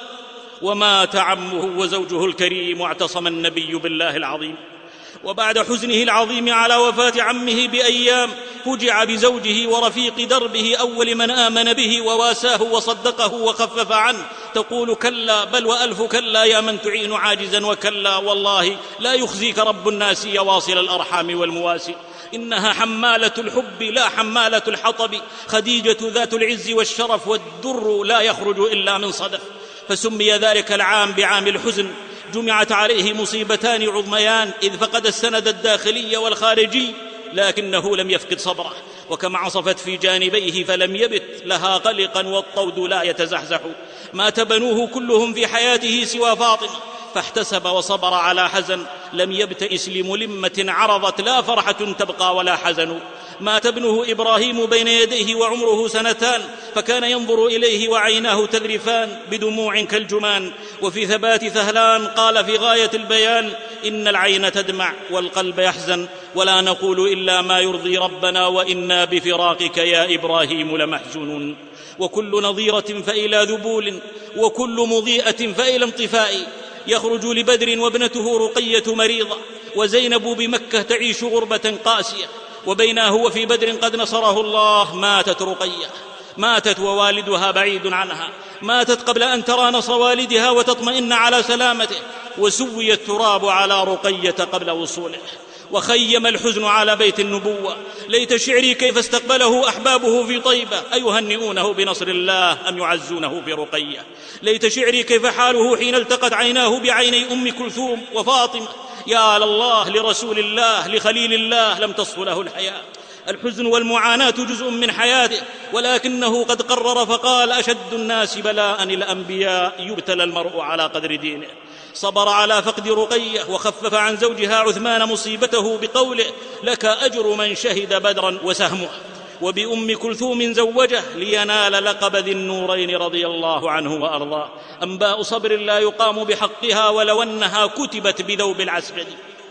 ومات عمه وزوجه الكريم، واعتصم النبي بالله العظيم. وبعد حزنه العظيم على وفاة عمه بأيام، فجع بزوجه ورفيق دربه، أول من آمن به وواساه وصدقه وخفف عنه، تقول: كلا بل وألف كلا يا من تعين عاجزا، وكلا والله لا يخزيك رب الناس يا واصل الأرحام والمواسي. إنها حمالة الحب لا حمالة الحطب، خديجة ذات العز والشرف، والدر لا يخرج إلا من صدف. فسمي ذلك العام بعام الحزن، جمعت عليه مصيبتان عظميان، إذ فقد السند الداخلي والخارجي، لكنه لم يفقد صبره، وكما عصفت في جانبيه فلم يبت لها قلقا، والطود لا يتزحزح. مات بنوه كلهم في حياته سوى فاطمة، فاحتسب وصبر على حزن، لم يبتئس لملمة عرضت، لا فرحة تبقى ولا حزن. مات ابنه إبراهيم بين يديه وعمره سنتان، فكان ينظر إليه وعيناه تذرفان بدموع كالجمان. وفي ثبات ثهلان قال في غاية البيان: إن العين تدمع والقلب يحزن، ولا نقول إلا ما يرضي ربنا، وإنا بفراقك يا إبراهيم لمحزونون. وكل نظيرة فإلى ذبول، وكل مضيئة فإلى انطفاء. يخرج لبدر وابنته رقية مريضة، وزينب بمكة تعيش غربة قاسية. وبينه هو في بدر قد نصره الله، ماتت رقية، ماتت ووالدها بعيد عنها، ماتت قبل أن ترى نصر والدها وتطمئن على سلامته، وسوي التراب على رقية قبل وصوله. وخيم الحزن على بيت النبوة. ليت شعري كيف استقبله أحبابه في طيبة، أيهنئونه بنصر الله أم يعزونه برقية. ليت شعري كيف حاله حين التقت عيناه بعيني أم كلثوم وفاطمة. يا لله لرسول الله لخليل الله لم تصف له الحياة. الحزن والمعاناة جزء من حياته، ولكنه قد قرر فقال: أشد الناس بلاء الأنبياء، يبتلى المرء على قدر دينه. صبر على فقد رقية، وخفف عن زوجها عثمان مصيبته بقوله: لك أجر من شهد بدرا وسهمه. وبأم كلثوم زوجه لينال لقب ذي النورين رضي الله عنه وأرضاه. أنباء صبر لا يقام بحقها، ولو أنها كتبت بذوب العسجد.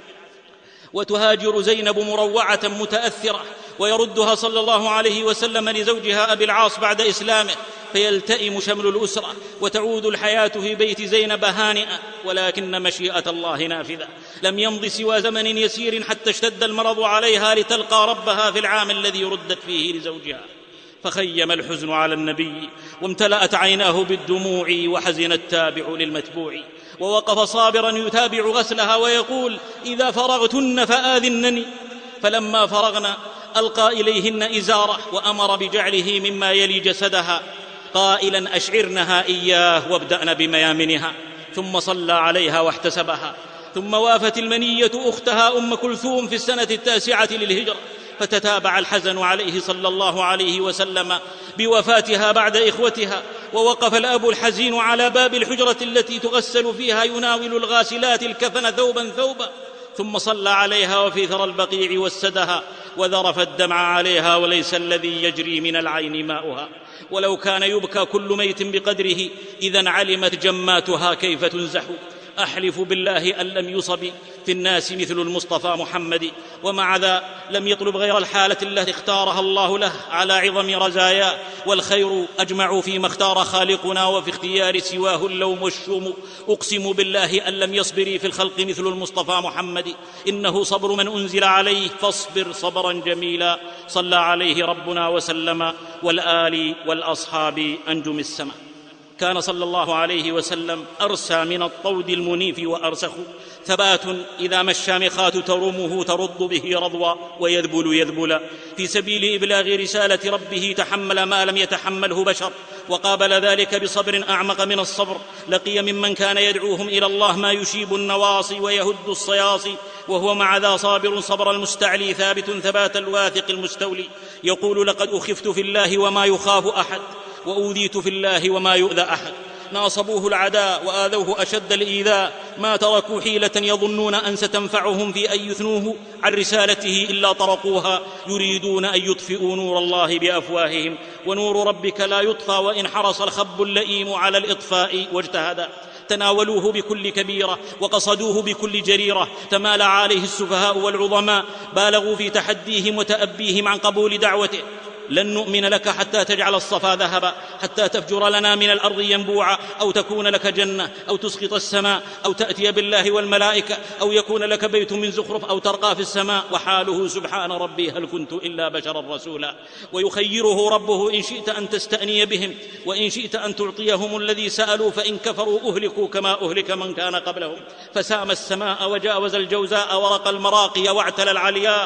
وتهاجر زينب مروعة متأثرة، ويردها صلى الله عليه وسلم لزوجها أبي العاص بعد إسلامه، فيلتئم شمل الأسرة، وتعود الحياة في بيت زينب هانئة. ولكن مشيئة الله نافذة، لم يمض سوى زمن يسير حتى اشتد المرض عليها لتلقى ربها في العام الذي ردت فيه لزوجها. فخيم الحزن على النبي، وامتلأت عيناه بالدموع، وحزن التابع للمتبوع. ووقف صابرا يتابع غسلها ويقول: إذا فرغتن فآذنني. فلما فرغنا ألقى إليهن إزاره وأمر بجعله مما يلي جسدها قائلا أشعرنها إياه وابدأن بميامنها، ثم صلى عليها واحتسبها. ثم وافت المنية أختها أم كلثوم في السنة التاسعة للهجرة، فتتابع الحزن عليه صلى الله عليه وسلم بوفاتها بعد إخوتها، ووقف الأب الحزين على باب الحجرة التي تغسل فيها يناول الغاسلات الكفن ثوبا ثوبا، ثم صلى عليها وفي ثرى البقيع وسدها وذرف الدمع عليها، وليس الذي يجري من العين ماؤها. ولو كان يبكى كل ميت بقدره إذن علمت جماتها كيف تنزح. أحلف بالله أن لم يصب في الناس مثل المصطفى محمد، ومع ذا لم يطلب غير الحالة التي اختارها الله له على عظم رزاياه، والخير أجمع فيما اختار خالقنا، وفي اختيار سواه اللوم والشوم. أقسم بالله أن لم يصبري في الخلق مثل المصطفى محمد، إنه صبر من أنزل عليه، فاصبر صبرا جميلا. صلى عليه ربنا وسلم، والآل والأصحاب أنجم السماء. كان صلى الله عليه وسلم أرسى من الطود المنيف وأرسخ، ثبات إذا ما الشامخات ترمه ترد به رضوى ويذبل يذبلا. في سبيل إبلاغ رسالة ربه تحمل ما لم يتحمله بشر، وقابل ذلك بصبر أعمق من الصبر. لقي ممن كان يدعوهم إلى الله ما يشيب النواصي ويهد الصياصي، وهو مع ذا صابر صبر المستعلي، ثابت ثبات الواثق المستولي. يقول لقد أخفت في الله وما يخاف أحد، وأوذيت في الله وما يؤذى أحد. ناصبوه العداء وآذوه أشد الإيذاء، ما تركوا حيلة يظنون أن ستنفعهم في أن يثنوه عن رسالته إلا طرقوها، يريدون أن يطفئوا نور الله بأفواههم، ونور ربك لا يطفى وإن حرص الخب اللئيم على الإطفاء واجتهدا. تناولوه بكل كبيرة وقصدوه بكل جريرة، تمالى عليه السفهاء والعظماء، بالغوا في تحديهم وتأبيهم عن قبول دعوته. لن نؤمن لك حتى تجعل الصفا ذهبا، حتى تفجر لنا من الأرض ينبوعا، أو تكون لك جنة، أو تسقط السماء، أو تأتي بالله والملائكة، أو يكون لك بيت من زخرف، أو ترقى في السماء. وحاله سبحان ربي هل كنت إلا بشرا رسولا. ويخيره ربه إن شئت أن تستأني بهم، وإن شئت أن تعطيهم الذي سألوا، فإن كفروا أهلكوا كما أهلك من كان قبلهم. فسام السماء وجاوز الجوزاء ورقى المراقي واعتلى العلياء،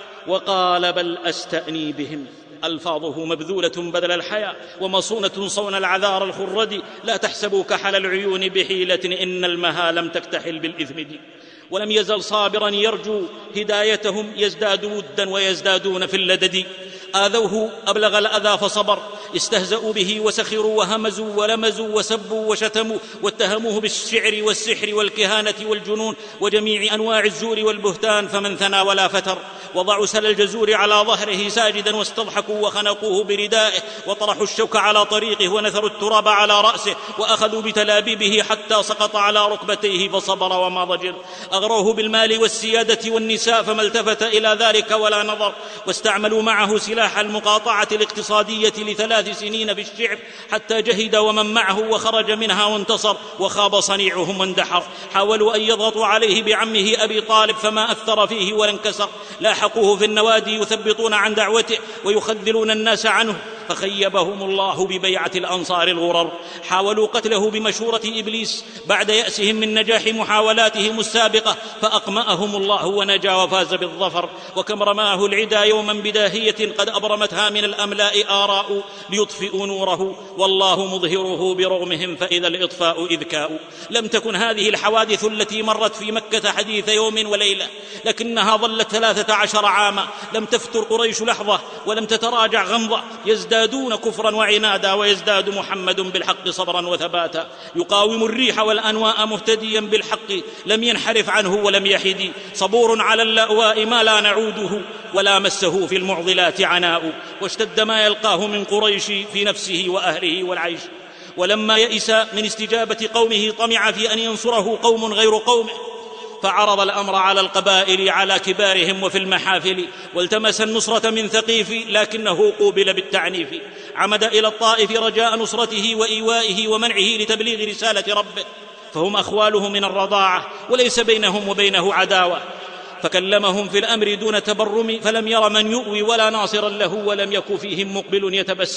وقال بل أستأني بهم. ألفاظه مبذولة بذل الحياة، ومصونة صون العذار الخرد. لا تحسبوا كحل العيون بحيلة، إن المها لم تكتحل بالإثم دي. ولم يزل صابرا يرجو هدايتهم، يزداد ودا ويزدادون في اللدد. آذوه أبلغ الأذى فصبر، استهزأوا به وسخروا وهمزوا ولمزوا وسبوا وشتموا، واتهموه بالشعر والسحر والكهانة والجنون وجميع أنواع الزور والبهتان، فمن ثنى ولا فتر. وضعوا سل الجزور على ظهره ساجدا، واستضحكوا وخنقوه بردائه، وطرحوا الشوك على طريقه، ونثروا التراب على رأسه، وأخذوا بتلابيبه حتى سقط على ركبتيه فصبر وما ضجر. أغروه بالمال والسيادة والنساء، فما التفت إلى ذلك ولا نظر. واستعملوا معه سلاح المقاطعة الاقتصادية لثلاث سنين في الشعب، حتى جهد ومن معه وخرج منها وانتصر، وخاب صنيعهم واندحر. حاولوا أن يضغطوا عليه بعمه أبي طالب، فما أثر فيه ولا انكسر. لاحقوه في النوادي يثبطون عن دعوته ويخذلون الناس عنه، فخيبهم الله ببيعة الأنصار الغرر. حاولوا قتله بمشورة إبليس بعد يأسهم من نجاح محاولاتهم السابقة، فأقمأهم الله ونجا وفاز بالظفر. وكم رماه العدا يوما بداهية قد أبرمتها من الأملاء آراء، ليطفئوا نوره والله مظهره برغمهم، فإذا الإطفاء إذكاء. لم تكن هذه الحوادث التي مرت في مكة حديث يوم وليلة، لكنها ظلت ثلاثة عشر عاما. لم تفتر قريش لحظة ولم تتراجع غمضة، يزدادون كفرا وعنادا، ويزداد محمد بالحق صبرا وثباتا. يقاوم الريح والأنواء مهتديا بالحق، لم ينحرف عنه ولم يحد. صبور على اللأواء ما لا نعوده، ولا مسه في المعضلات عناء. واشتد ما يلقاه من قريش في نفسه وأهله والعيش. ولما يئس من استجابة قومه طمع في أن ينصره قوم غير قومه، فعرض الأمر على القبائل على كبارهم وفي المحافل، والتمس النصرة من ثقيف، لكنه قوبل بالتعنيف. عمد إلى الطائف رجاء نصرته وإيوائه ومنعه لتبليغ رسالة ربه، فهم أخواله من الرضاعة، وليس بينهم وبينه عداوة. فكلمهم في الأمر دون تبرم، فلم ير من يؤوي ولا ناصرا له، ولم يك فيهم مقبل يتبسم.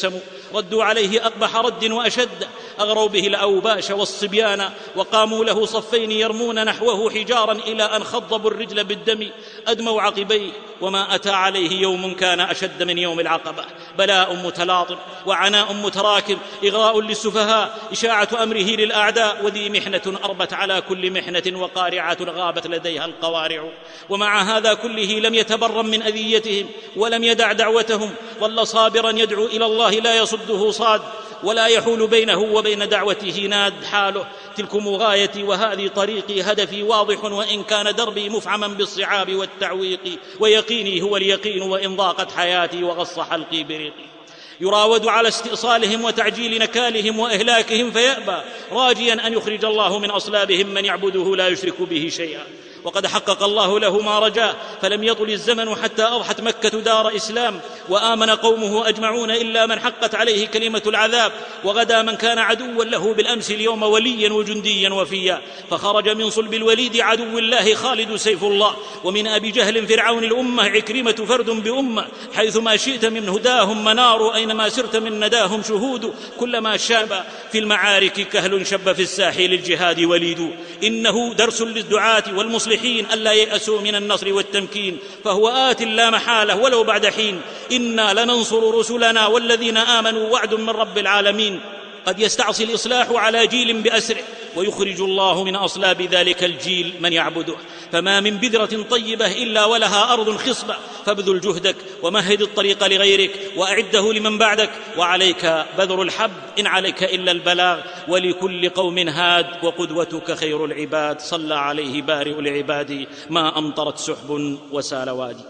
ردوا عليه أقبح رد وأشد، أغروا به الأوباش والصبيان، وقاموا له صفين يرمون نحوه حجارا إلى أن خضبوا الرجل بالدم، أدموا عقبيه، وما أتى عليه يوم كان أشد من يوم العقبة. بلاء متلاطم وعناء متراكم، إغراء للسفهاء، إشاعة أمره للأعداء، وذي محنة أربت على كل محنة، وقارعة غابت لديها القوارع. ومع هذا كله لم يتبرم من أذيتهم ولم يدع دعوتهم، ظل صابرا يدعو إلى الله لا يصده صاد، ولا يحول بينه وبين دعوته ناد حاله. تلكم غايتي وهذه طريقي، هدفي واضح وإن كان دربي مفعما بالصعاب والتعويق، ويقيني هو اليقين وإن ضاقت حياتي وغص حلقي بريقي. يراود على استئصالهم وتعجيل نكالهم وإهلاكهم فيأبى، راجيا أن يخرج الله من أصلابهم من يعبده لا يشرك به شيئا. وقد حقق الله له ما رجاه، فلم يطل الزمن حتى أضحت مكة دار إسلام، وآمن قومه أجمعون إلا من حقت عليه كلمة العذاب، وغدا من كان عدوا له بالأمس اليوم وليا وجنديا وفيا. فخرج من صلب الوليد عدو الله خالد سيف الله، ومن أبي جهل فرعون الأمة عكرمة فرد بأمة. حيثما شئت من هداهم منار، أينما سرت من نداهم شهود. كلما شاب في المعارك كهل شب في الساحل الجهاد وليد. إنه درس للدعاة والمصلحين ألا ييأسوا من النصر والتمكين، فهو آت لا محالة ولو بعد حين. إنا لننصر رسلنا والذين آمنوا، وعد من رب العالمين. قد يستعصي الإصلاح على جيل بأسره، ويخرج الله من أصلاب ذلك الجيل من يعبده. فما من بذرة طيبة إلا ولها أرض خصبة، فابذل جهدك ومهد الطريق لغيرك وأعده لمن بعدك، وعليك بذر الحب إن عليك إلا البلاغ، ولكل قوم هاد وقدوتك خير العباد. صلى عليه بارئ العباد ما أمطرت سحب وسال وادي.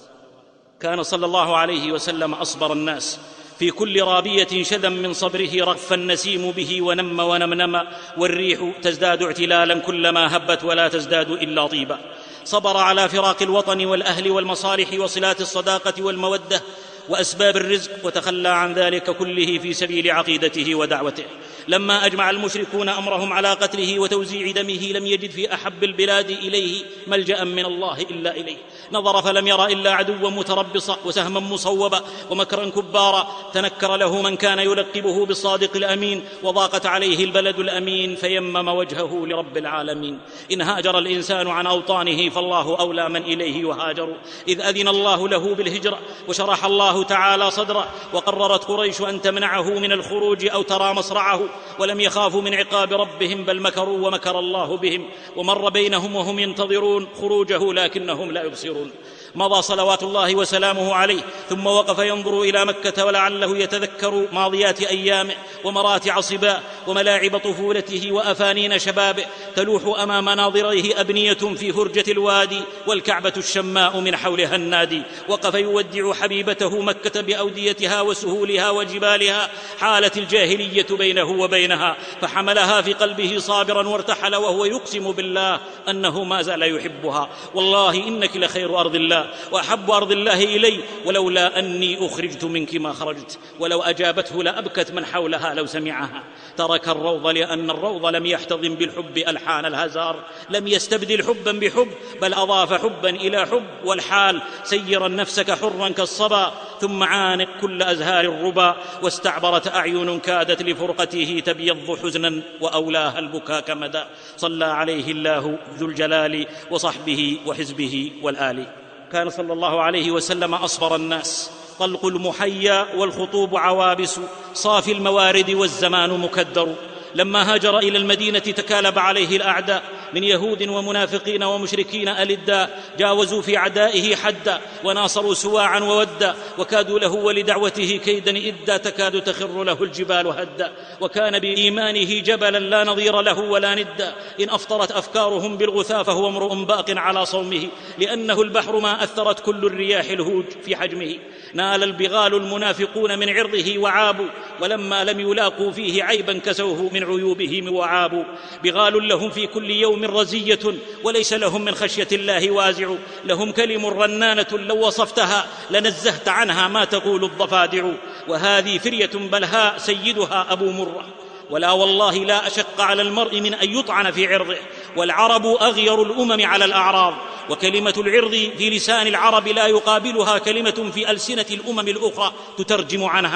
كان صلى الله عليه وسلم أصبر الناس، في كل رابية شذا من صبره رغف النسيم به ونم ونمنم، والريح تزداد اعتلالا كلما هبت ولا تزداد إلا طيبا. صبر على فراق الوطن والأهل والمصالح وصلات الصداقة والمودة وأسباب الرزق، وتخلى عن ذلك كله في سبيل عقيدته ودعوته. لما أجمع المشركون أمرهم على قتله وتوزيع دمه، لم يجد في أحب البلاد إليه ملجأ من الله إلا إليه. نظر فلم ير إلا عدوا متربصا وسهما مصوبا ومكرا كبارا. تنكر له من كان يلقبه بالصادق الأمين، وضاقت عليه البلد الأمين، فيمم وجهه لرب العالمين. إن هاجر الإنسان عن أوطانه فالله أولى من إليه يهاجر. إذ أذن الله له بالهجرة وشرح الله تعالى صدره، وقررت قريش أن تمنعه من الخروج أو ترى مصرعه، ولم يخافوا من عقاب ربهم بل مكروا ومكر الله بهم. ومر بينهم وهم ينتظرون خروجه لكنهم لا يبصرون. مضى صلوات الله وسلامه عليه، ثم وقف ينظر إلى مكة، ولعله يتذكر ماضيات أيامه ومراتع صباه وملاعب طفولته وأفانين شبابه، تلوح أمام ناظريه أبنية في فرجة الوادي، والكعبة الشماء من حولها النادي. وقف يودع حبيبته مكة بأوديتها وسهولها وجبالها. حالت الجاهلية بينه وبينها، فحملها في قلبه صابرا وارتحل وهو يقسم بالله أنه ما زال يحبها. والله إنك لخير أرض الله وأحب أرض الله إلي، ولولا أني أخرجت منك ما خرجت. ولو أجابته لأبكت من حولها لو سمعها. ترك الروض لأن الروض لم يحتضن بالحب ألحان الهزار، لم يستبدل حبا بحب بل أضاف حبا إلى حب. والحال سيرا نفسك حرا كالصبا، ثم عانق كل أزهار الربا. واستعبرت أعين كادت لفرقته تبيض حزنا، وأولاها البكاء كمدى. صلى عليه الله ذو الجلال وصحبه وحزبه والآل. كان صلى الله عليه وسلم أصبر الناس، طلق المحيا والخطوب عوابس، صافي الموارد والزمان مكدر. لما هاجر إلى المدينة تكالب عليه الأعداء من يهود ومنافقين ومشركين ألدا، جاوزوا في عدائه حدا، وناصروا سواعا وودا، وكادوا له ولدعوته كيدا إدا، تكاد تخر له الجبال هدا. وكان بإيمانه جبلا لا نظير له ولا ندا. إن أفطرت أفكارهم بالغثاء فهو امرؤ باق على صومه، لأنه البحر ما أثرت كل الرياح الهوج في حجمه. نال البغال المنافقون من عرضه وعابوا، ولما لم يلاقوا فيه عيبا كسوه من عيوبهم وعابوا. بغال لهم في كل يوم رزية، وليس لهم من خشية الله وازع. لهم كلم رنانة لو وصفتها لنزهت عنها ما تقول الضفادع. وهذه فرية بلهاء سيدها أبو مرة، ولا والله لا أشق على المرء من أن يطعن في عرضه. والعرب أغير الأمم على الأعراض، وكلمة العرض في لسان العرب لا يقابلها كلمة في ألسنة الأمم الأخرى تترجم عنها.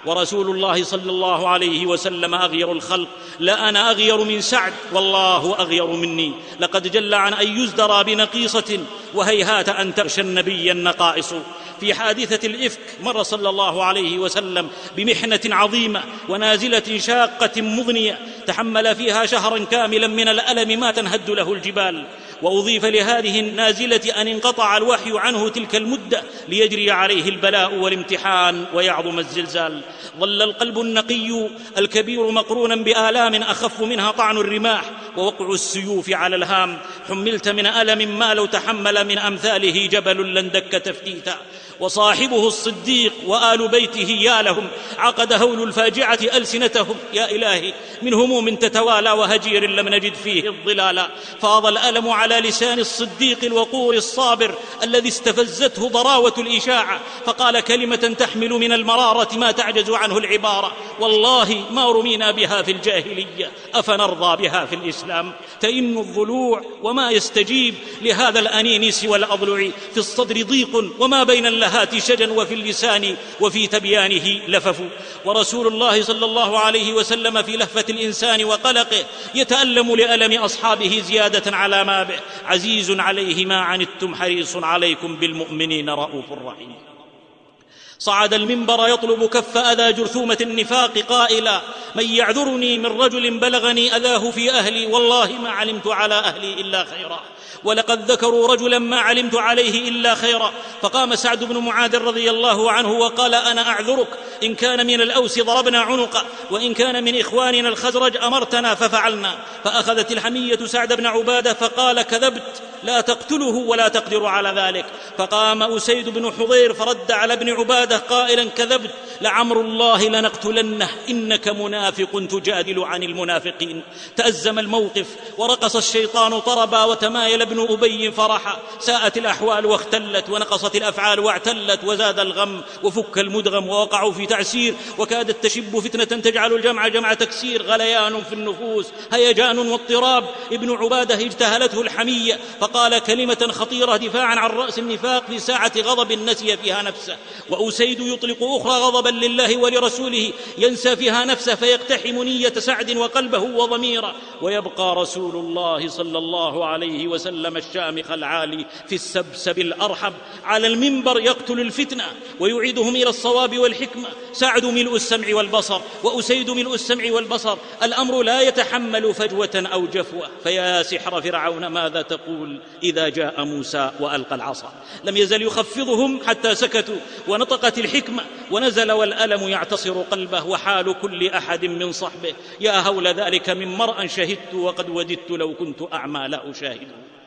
ورسول الله صلى الله عليه وسلم أغير الخلق. لا أنا أغير من سعد والله أغير مني. لقد جل عن أن يزدرى بنقيصة وهيهات أن تغشى النبي النقائص. في حادثة الإفك مر صلى الله عليه وسلم بمحنة عظيمة ونازلة شاقة مضنية تحمل فيها شهرا كاملا من الألم ما تنهد له الجبال. وأضيف لهذه النازلة أن انقطع الوحي عنه تلك المدة ليجري عليه البلاء والامتحان ويعظم الزلزال. ظل القلب النقي الكبير مقرونا بآلام أخف منها طعن الرماح ووقع السيوف على الهام. حملت من ألم ما لو تحمل من أمثاله جبل لندك تفتيتا. وصاحبه الصديق وآل بيته يا لهم عقد هول الفاجعة ألسنتهم. يا إلهي من هموم تتوالى وهجير لم نجد فيه الظلالا. فاض الألم على لسان الصديق الوقور الصابر الذي استفزته ضراوة الإشاعة فقال كلمة تحمل من المرارة ما تعجز عنه العبارة. والله ما رمينا بها في الجاهلية أفنرضى بها في الإسلام. تئن الضلوع وما يستجيب لهذا الأنين سوى الأضلع. في الصدر ضيق وما بين اللهات شجن وفي اللسان وفي تبيانه لفف. ورسول الله صلى الله عليه وسلم في لهفة الإنسان وقلقه يتألم لألم أصحابه زيادة على ما به. عزيز عليه ما عنتم حريص عليكم بالمؤمنين رؤوف رحيم. صعد المنبر يطلب كف أذى جرثومة النفاق قائلا من يعذرني من رجل بلغني أذاه في أهلي والله ما علمت على أهلي إلا خيرا. ولقد ذكروا رجلا ما علمت عليه إلا خيرا. فقام سعد بن معاذ رضي الله عنه وقال أنا أعذرك إن كان من الأوس ضربنا عنقه وإن كان من إخواننا الخزرج أمرتنا ففعلنا. فأخذت الحمية سعد بن عبادة فقال كذبت لا تقتله ولا تقدر على ذلك. فقام أسيد بن حضير فرد على ابن عبادة قائلا كذبت لعمر الله لنقتلنه إنك منافق تجادل عن المنافقين. تأزم الموقف ورقص الشيطان طربا وتمايل ابن أبي فرحا. ساءت الأحوال واختلت ونقصت الأفعال واعتلت وزاد الغم وفك المدغم ووقعوا في تعسير وكادت تشب فتنة تجعل الجمع جمع تكسير. غليان في النفوس هيجان واضطراب. ابن عبادة اجتهلته الحمية فقال كلمة خطيرة دفاعا عن رأس النفاق في ساعة غضب نسي فيها نفسه. وأسيد يطلق أخرى غضبا لله ولرسوله ينسى فيها نفسه فيقتحم نية سعد وقلبه وضميره. ويبقى رسول الله صلى الله عليه وسلم الشامخ العالي في السبسب الأرحب على المنبر يقتل الفتنة ويعيدهم إلى الصواب والحكمة. سعد ملء السمع والبصر وأسيد ملء السمع والبصر. الأمر لا يتحمل فجوة أو جفوة. فيا سحر فرعون ماذا تقول إذا جاء موسى وألقى العصا. لم يزل يخفضهم حتى سكتوا ونطقت الحكمة ونزل والألم يعتصر قلبه. وحال كل أحد من صحبه يا هول ذلك من مرأ شهدت وقد وددت لو كنت أعمى لا أشاهده.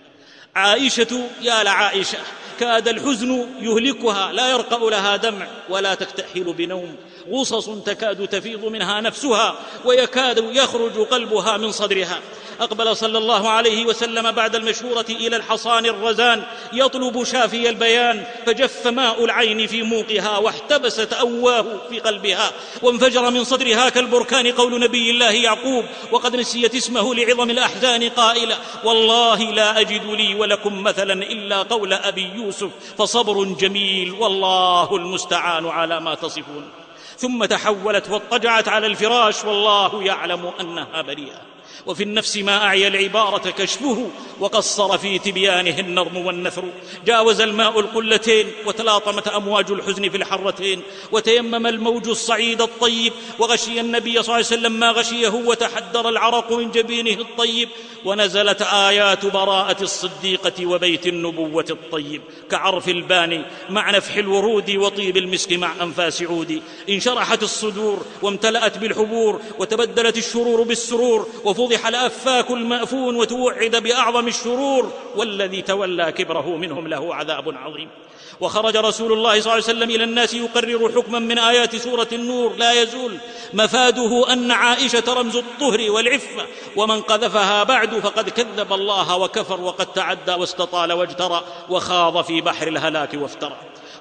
عائشة يا لعائشة كاد الحزن يهلكها لا يرقأ لها دمع ولا تكتحل بنوم. غصص تكاد تفيض منها نفسها ويكاد يخرج قلبها من صدرها. أقبل صلى الله عليه وسلم بعد المشورة إلى الحصان الرزان يطلب شافي البيان فجف ماء العين في موقها واحتبست أواه في قلبها وانفجر من صدرها كالبركان قول نبي الله يعقوب وقد نسيت اسمه لعظم الأحزان قائلا والله لا أجد لي ولكم مثلا إلا قول أبي يوسف فصبر جميل والله المستعان على ما تصفون. ثم تحولت واضطجعت على الفراش والله يعلم أنها بريئة. وفي النفس ما أعيا العبارة كشفه وقصر في تبيانه النظم والنثر. جاوز الماء القلتين وتلاطمت أمواج الحزن في الحرتين وتيمم الموج الصعيد الطيب وغشي النبي صلى الله عليه وسلم ما غشيه وتحدر العرق من جبينه الطيب. ونزلت آيات براءة الصديقة وبيت النبوة الطيب كعرف الباني مع نفح الورود وطيب المسك مع أنفاس عود. انشرحت الصدور وامتلأت بالحبور وتبدلت الشرور بالسرور وفضح الأفاك المأفون وتوعد بأعظم الشرور والذي تولى كبره منهم له عذاب عظيم. وخرج رسول الله صلى الله عليه وسلم إلى الناس يقرر حكما من آيات سورة النور لا يزول مفاده أن عائشة رمز الطهر والعفة ومن قذفها بعد فقد كذب الله وكفر وقد تعدى واستطال واجترى وخاض في بحر الهلاك وافترى.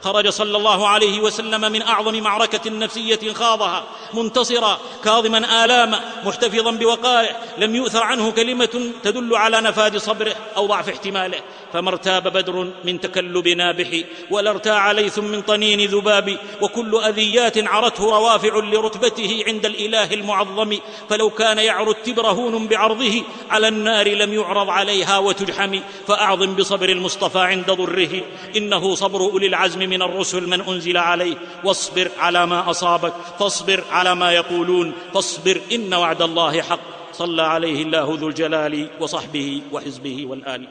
خرج صلى الله عليه وسلم من أعظم معركة نفسية خاضها منتصرا كاظما آلامه محتفظا بوقائه، لم يؤثر عنه كلمة تدل على نفاذ صبره أو ضعف احتماله، فما ارتاب بدر من تكلب نابح، ولا ارتاع ليث من طنين ذباب، وكل أذيات عرته روافع لرتبته عند الإله المعظم، فلو كان يعرض التبر هون بعرضه على النار لم يعرض عليها وتجحم، فأعظم بصبر المصطفى عند ضره، إنه صبر أولي العزم من الرسل من أنزل عليه، واصبر على ما أصابك، فاصبر على ما يقولون، فاصبر إن وعد الله حق. صلى عليه الله ذو الجلال وصحبه وحزبه والآل.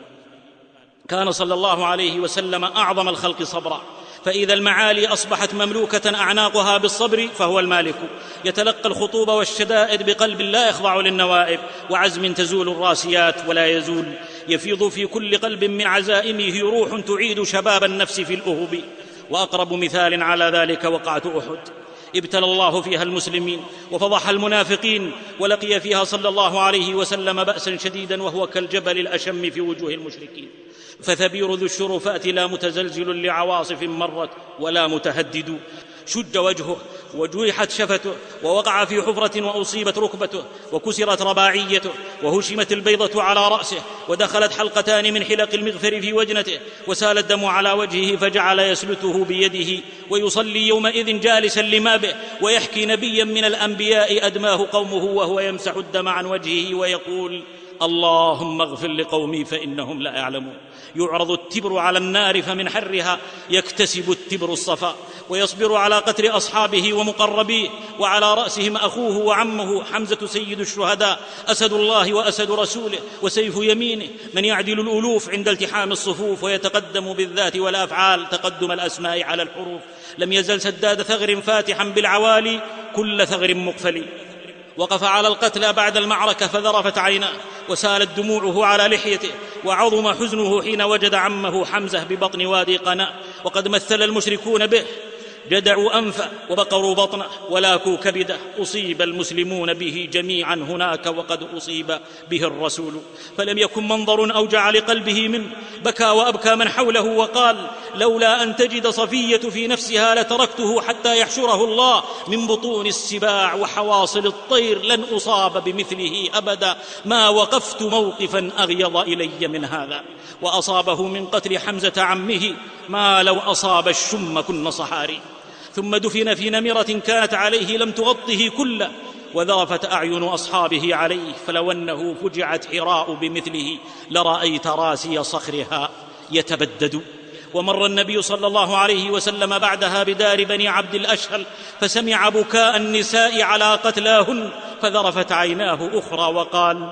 كان صلى الله عليه وسلم أعظم الخلق صبرا، فإذا المعالي أصبحت مملوكة أعناقها بالصبر فهو المالك، يتلقى الخطوب والشدائد بقلب لا يخضع للنوائب، وعزم تزول الراسيات ولا يزول، يفيض في كل قلب من عزائمه روح تعيد شباب النفس في الأهب. وأقرب مثال على ذلك وقعة أحد، ابتلى الله فيها المسلمين وفضح المنافقين، ولقي فيها صلى الله عليه وسلم بأسا شديدا وهو كالجبل الأشم في وجوه المشركين، فثبير ذو الشرفات لا متزلزل لعواصف مرت ولا متهدد، شد وجهه وجرحت شفته، ووقع في حفرة وأصيبت ركبته، وكسرت رباعيته، وهشمت البيضة على رأسه، ودخلت حلقتان من حلق المغفر في وجنته، وسال الدم على وجهه، فجعل يسلته بيده ويصلي يومئذ جالسا لما به، ويحكي نبيا من الأنبياء أدماه قومه وهو يمسح الدم عن وجهه ويقول: اللهم اغفر لقومي فإنهم لا يعلمون. يعرض التبر على النار فمن حرها يكتسب التبر الصفاء، ويصبر على قتل أصحابه ومقربيه، وعلى رأسهم أخوه وعمه حمزة سيد الشهداء، أسد الله وأسد رسوله وسيف يمينه، من يعدل الألوف عند التحام الصفوف، ويتقدم بالذات والأفعال تقدم الأسماء على الحروف. لم يزل سداد ثغر فاتحا بالعوالي كل ثغر مقفل. وقف على القتلى بعد المعركة فذرفت عيناه، وسالت دموعه على لحيته، وعظم حزنه حين وجد عمه حمزة ببطن وادي قناء، وقد مثل المشركون به، جدعوا أنفه وبقروا بطنه ولاكوا كبده، أصيب المسلمون به جميعا هناك وقد أصيب به الرسول، فلم يكن منظر أوجع لقلبه منه، بكى وأبكى من حوله وقال: لولا أن تجد صفية في نفسها لتركته حتى يحشره الله من بطون السباع وحواصل الطير، لن أصاب بمثله أبدا، ما وقفت موقفا أغيض إلي من هذا. وأصابه من قتل حمزة عمه ما لو أصاب الشم كن صحاري. ثم دفن في نمرة كانت عليه لم تغطه كله، وذرفت أعين أصحابه عليه، فلو أنه فجعت حراء بمثله لرأيت راسي صخرها يتبدد. ومر النبي صلى الله عليه وسلم بعدها بدار بني عبد الأشهل، فسمع بكاء النساء على قتلاهن، فذرفت عيناه أخرى وقال: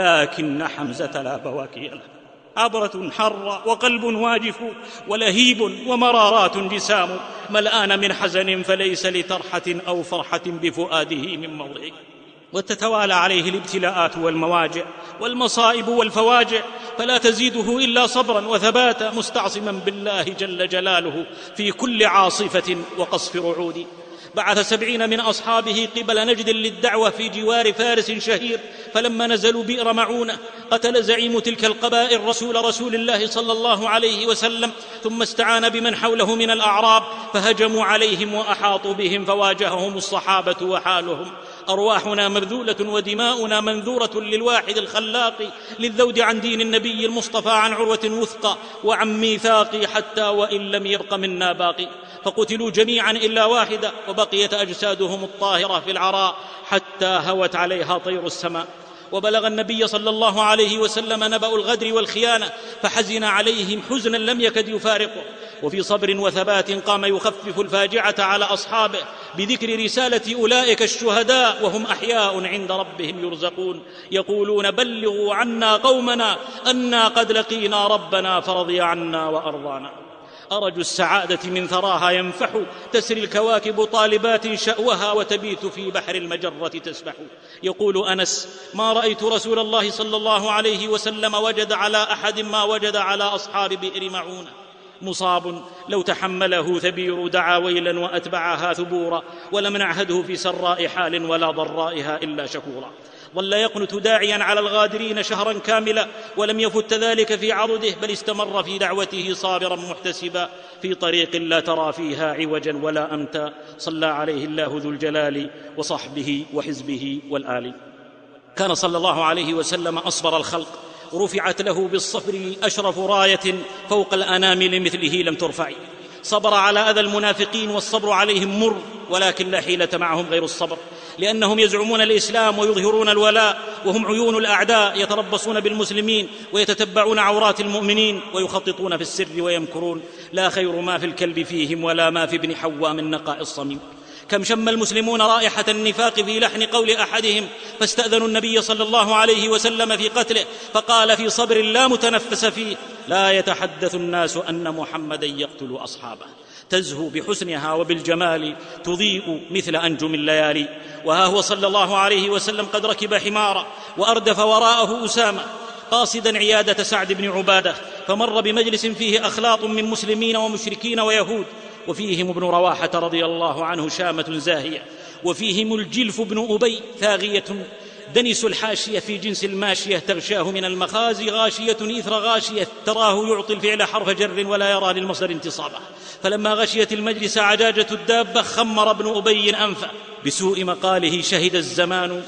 لكن حمزة لا بواكي له، عبرة حرة وقلب واجف ولهيب ومرارات جسام، ملآن من حزن فليس لترحة أو فرحة بفؤاده من موضعه. وتتوالى عليه الابتلاءات والمواجع والمصائب والفواجع، فلا تزيده إلا صبرا وثباتا، مستعصما بالله جل جلاله في كل عاصفة وقصف رعود. بعث سبعين من أصحابه قبل نجد للدعوة في جوار فارس شهير، فلما نزلوا بئر معونة قتل زعيم تلك القبائل رسول رسول الله صلى الله عليه وسلم، ثم استعان بمن حوله من الأعراب فهجموا عليهم وأحاطوا بهم، فواجههم الصحابة وحالهم: أرواحنا مبذولة ودماؤنا منذورة للواحد الخلاق، للذود عن دين النبي المصطفى، عن عروة وثقى وعن ميثاق، حتى وإن لم يبق منا باقي. فقتلوا جميعا إلا واحدة، وبقيت أجسادهم الطاهرة في العراء حتى هوت عليها طير السماء. وبلغ النبي صلى الله عليه وسلم نبأ الغدر والخيانة، فحزن عليهم حزنا لم يكد يفارقه، وفي صبر وثبات قام يخفف الفاجعة على أصحابه بذكر رسالة أولئك الشهداء وهم أحياء عند ربهم يرزقون، يقولون: بلغوا عنا قومنا أنا قد لقينا ربنا فرضي عنا وأرضانا. أرج السعادة من ثراها ينفح، تسري الكواكب طالبات شأوها، وتبيت في بحر المجرة تسبح. يقول أنس: ما رأيت رسول الله صلى الله عليه وسلم وجد على أحد ما وجد على أصحاب بئر معونة. مصاب لو تحمله ثبير دعا ويلا وأتبعها ثبورا، ولم نعهده في سراء حال ولا ضرائها إلا شكورا. ظل يقنت داعيا على الغادرين شهرا كاملا، ولم يفت ذلك في عضده، بل استمر في دعوته صابرا محتسبا في طريق لا ترى فيها عوجا ولا أمتا، صلى عليه الله ذو الجلال وصحبه وحزبه والآل. كان صلى الله عليه وسلم أصبر الخلق، رفعت له بالصبر أشرف راية فوق الأنامل مثله لم ترفع. صبر على أذى المنافقين، والصبر عليهم مر، ولكن لا حيلة معهم غير الصبر، لأنهم يزعمون الإسلام ويظهرون الولاء، وهم عيون الأعداء يتربصون بالمسلمين ويتتبعون عورات المؤمنين ويخططون في السر ويمكرون. لا خير ما في الكلب فيهم ولا ما في ابن حواء من نقاء الصميم. كم شم المسلمون رائحة النفاق في لحن قول أحدهم، فاستأذنوا النبي صلى الله عليه وسلم في قتله، فقال في صبر لا متنفس فيه: لا يتحدث الناس أن محمدا يقتل أصحابه. تزهو بحسنها وبالجمال، تضيء مثل أنجم الليالي. وها هو صلى الله عليه وسلم قد ركب حمارا وأردف وراءه أسامة قاصدا عيادة سعد بن عبادة، فمر بمجلس فيه أخلاط من مسلمين ومشركين ويهود، وفيهم ابن رواحة رضي الله عنه شامة زاهية، وفيهم الجلف بن أبي ثاغية دنس الحاشية في جنس الماشية، تغشاه من المخازي غاشية إثر غاشية، تراه يعطي الفعل حرف جر ولا يرى للمصدر انتصابه. فلما غشيت المجلس عجاجة الدابة خمر ابن أبي أنفه بسوء مقاله: شهد الزمان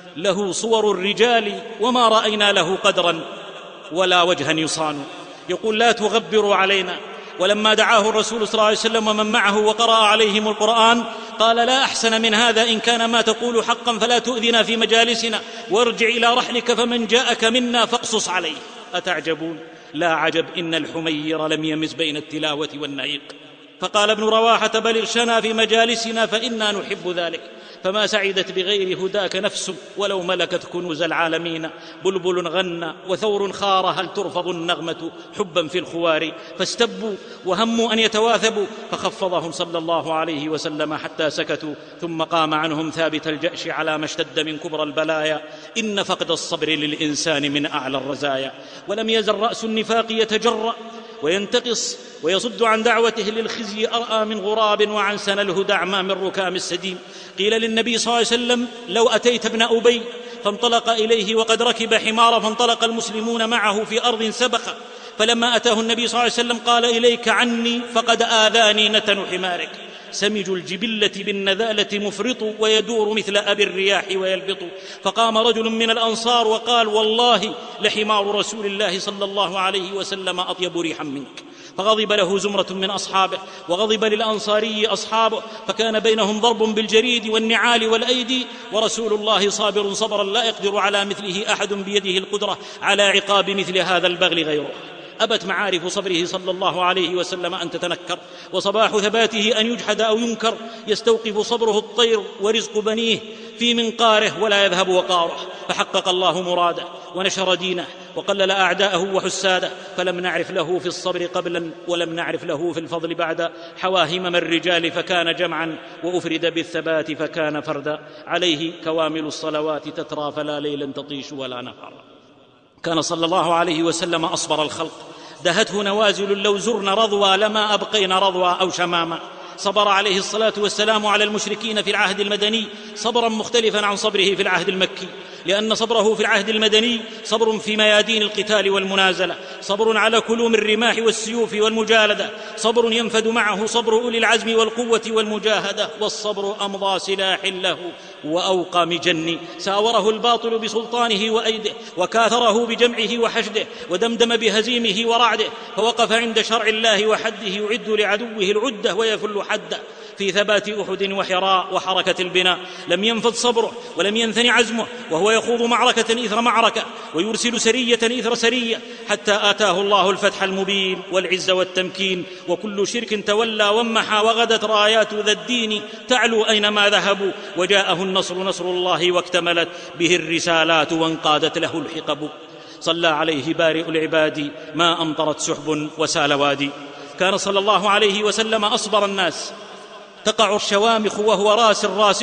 له صور الرجال وما رأينا له قدرا ولا وجها يصان. يقول: لا تغبروا علينا. ولما دعاه الرسول صلى الله عليه وسلم ومن معه وقرأ عليهم القرآن قال: لا أحسن من هذا، إن كان ما تقول حقا فلا تؤذنا في مجالسنا، وارجع إلى رحلك فمن جاءك منا فاقصص عليه. أتعجبون؟ لا عجب، إن الحمير لم يمز بين التلاوة والنعيق. فقال ابن رواحة: بل ارشنا في مجالسنا فإنا نحب ذلك. فما سعدت بغير هداك نفس ولو ملكت كنوز العالمين. بلبل غنى وثور خار، هل ترفض النغمة حبا في الخوار؟ فاستبوا وهموا أن يتواثبوا، فخفضهم صلى الله عليه وسلم حتى سكتوا، ثم قام عنهم ثابت الجأش على ما اشتد من كبر البلايا. إن فقد الصبر للإنسان من أعلى الرزايا. ولم يزل رأس النفاق يتجرأ وينتقص ويصد عن دعوته للخزي أرأى من غراب، وعن سن الهدى أعمى من ركام السديم. قيل للنبي صلى الله عليه وسلم: لو أتيت ابن أبي، فانطلق إليه وقد ركب حمار، فانطلق المسلمون معه في أرض سبخة. فلما أتاه النبي صلى الله عليه وسلم قال: إليك عني فقد آذاني نتن حمارك. سمج الجبلة بالنذالة مفرط، ويدور مثل أبي الرياح ويلبط. فقام رجل من الأنصار وقال: والله لحمار رسول الله صلى الله عليه وسلم أطيب ريحا منك. فغضب له زمرة من أصحابه، وغضب للأنصاري أصحابه، فكان بينهم ضرب بالجريد والنعال والأيدي، ورسول الله صابر صبرا لا يقدر على مثله أحد بيده القدرة على عقاب مثل هذا البغل غيره. أبت معارف صبره صلى الله عليه وسلم أن تتنكر، وصباح ثباته أن يجحد أو ينكر. يستوقف صبره الطير ورزق بنيه في منقاره، ولا يذهب وقاره. فحقق الله مراده ونشر دينه وقلل أعداءه وحساده، فلم نعرف له في الصبر قبلا ولم نعرف له في الفضل بعد. حوى همم الرجال فكان جمعا، وأفرد بالثبات فكان فردا. عليه كوامل الصلوات تترى، فلا ليلا تطيش ولا نهارا. كان صلى الله عليه وسلم أصبر الخلق، دهته نوازل لو زرن رضوى لما أبقين رضوى أو شماما. صبر عليه الصلاة والسلام على المشركين في العهد المدني صبرا مختلفا عن صبره في العهد المكي، لأن صبره في العهد المدني صبر في ميادين القتال والمنازلة، صبر على كلوم الرماح والسيوف والمجالدة، صبر ينفد معه صبر أولي العزم والقوة والمجاهدة. والصبر أمضى سلاح له وأوقى مجن، ساوره الباطل بسلطانه وأيده، وكاثره بجمعه وحشده، ودمدم بهزيمه ورعده، فوقف عند شرع الله وحده، يعد لعدوه العدة ويفل حده. في ثبات أحد وحراء وحركة البناء لم ينفض صبره ولم ينثن عزمه، وهو يخوض معركة إثر معركة ويرسل سرية إثر سرية، حتى آتاه الله الفتح المبين والعز والتمكين. وكل شرك تولى وامحى، وغدت رايات ذا الدين تعلو أينما ذهبوا، وجاءه النصر نصر الله، واكتملت به الرسالات وانقادت له الحقب. صلى عليه بارئ العباد ما أمطرت سحب وسال وادي. كان صلى الله عليه وسلم أصبر الناس، تقع الشوامخ وهو راس راسخ،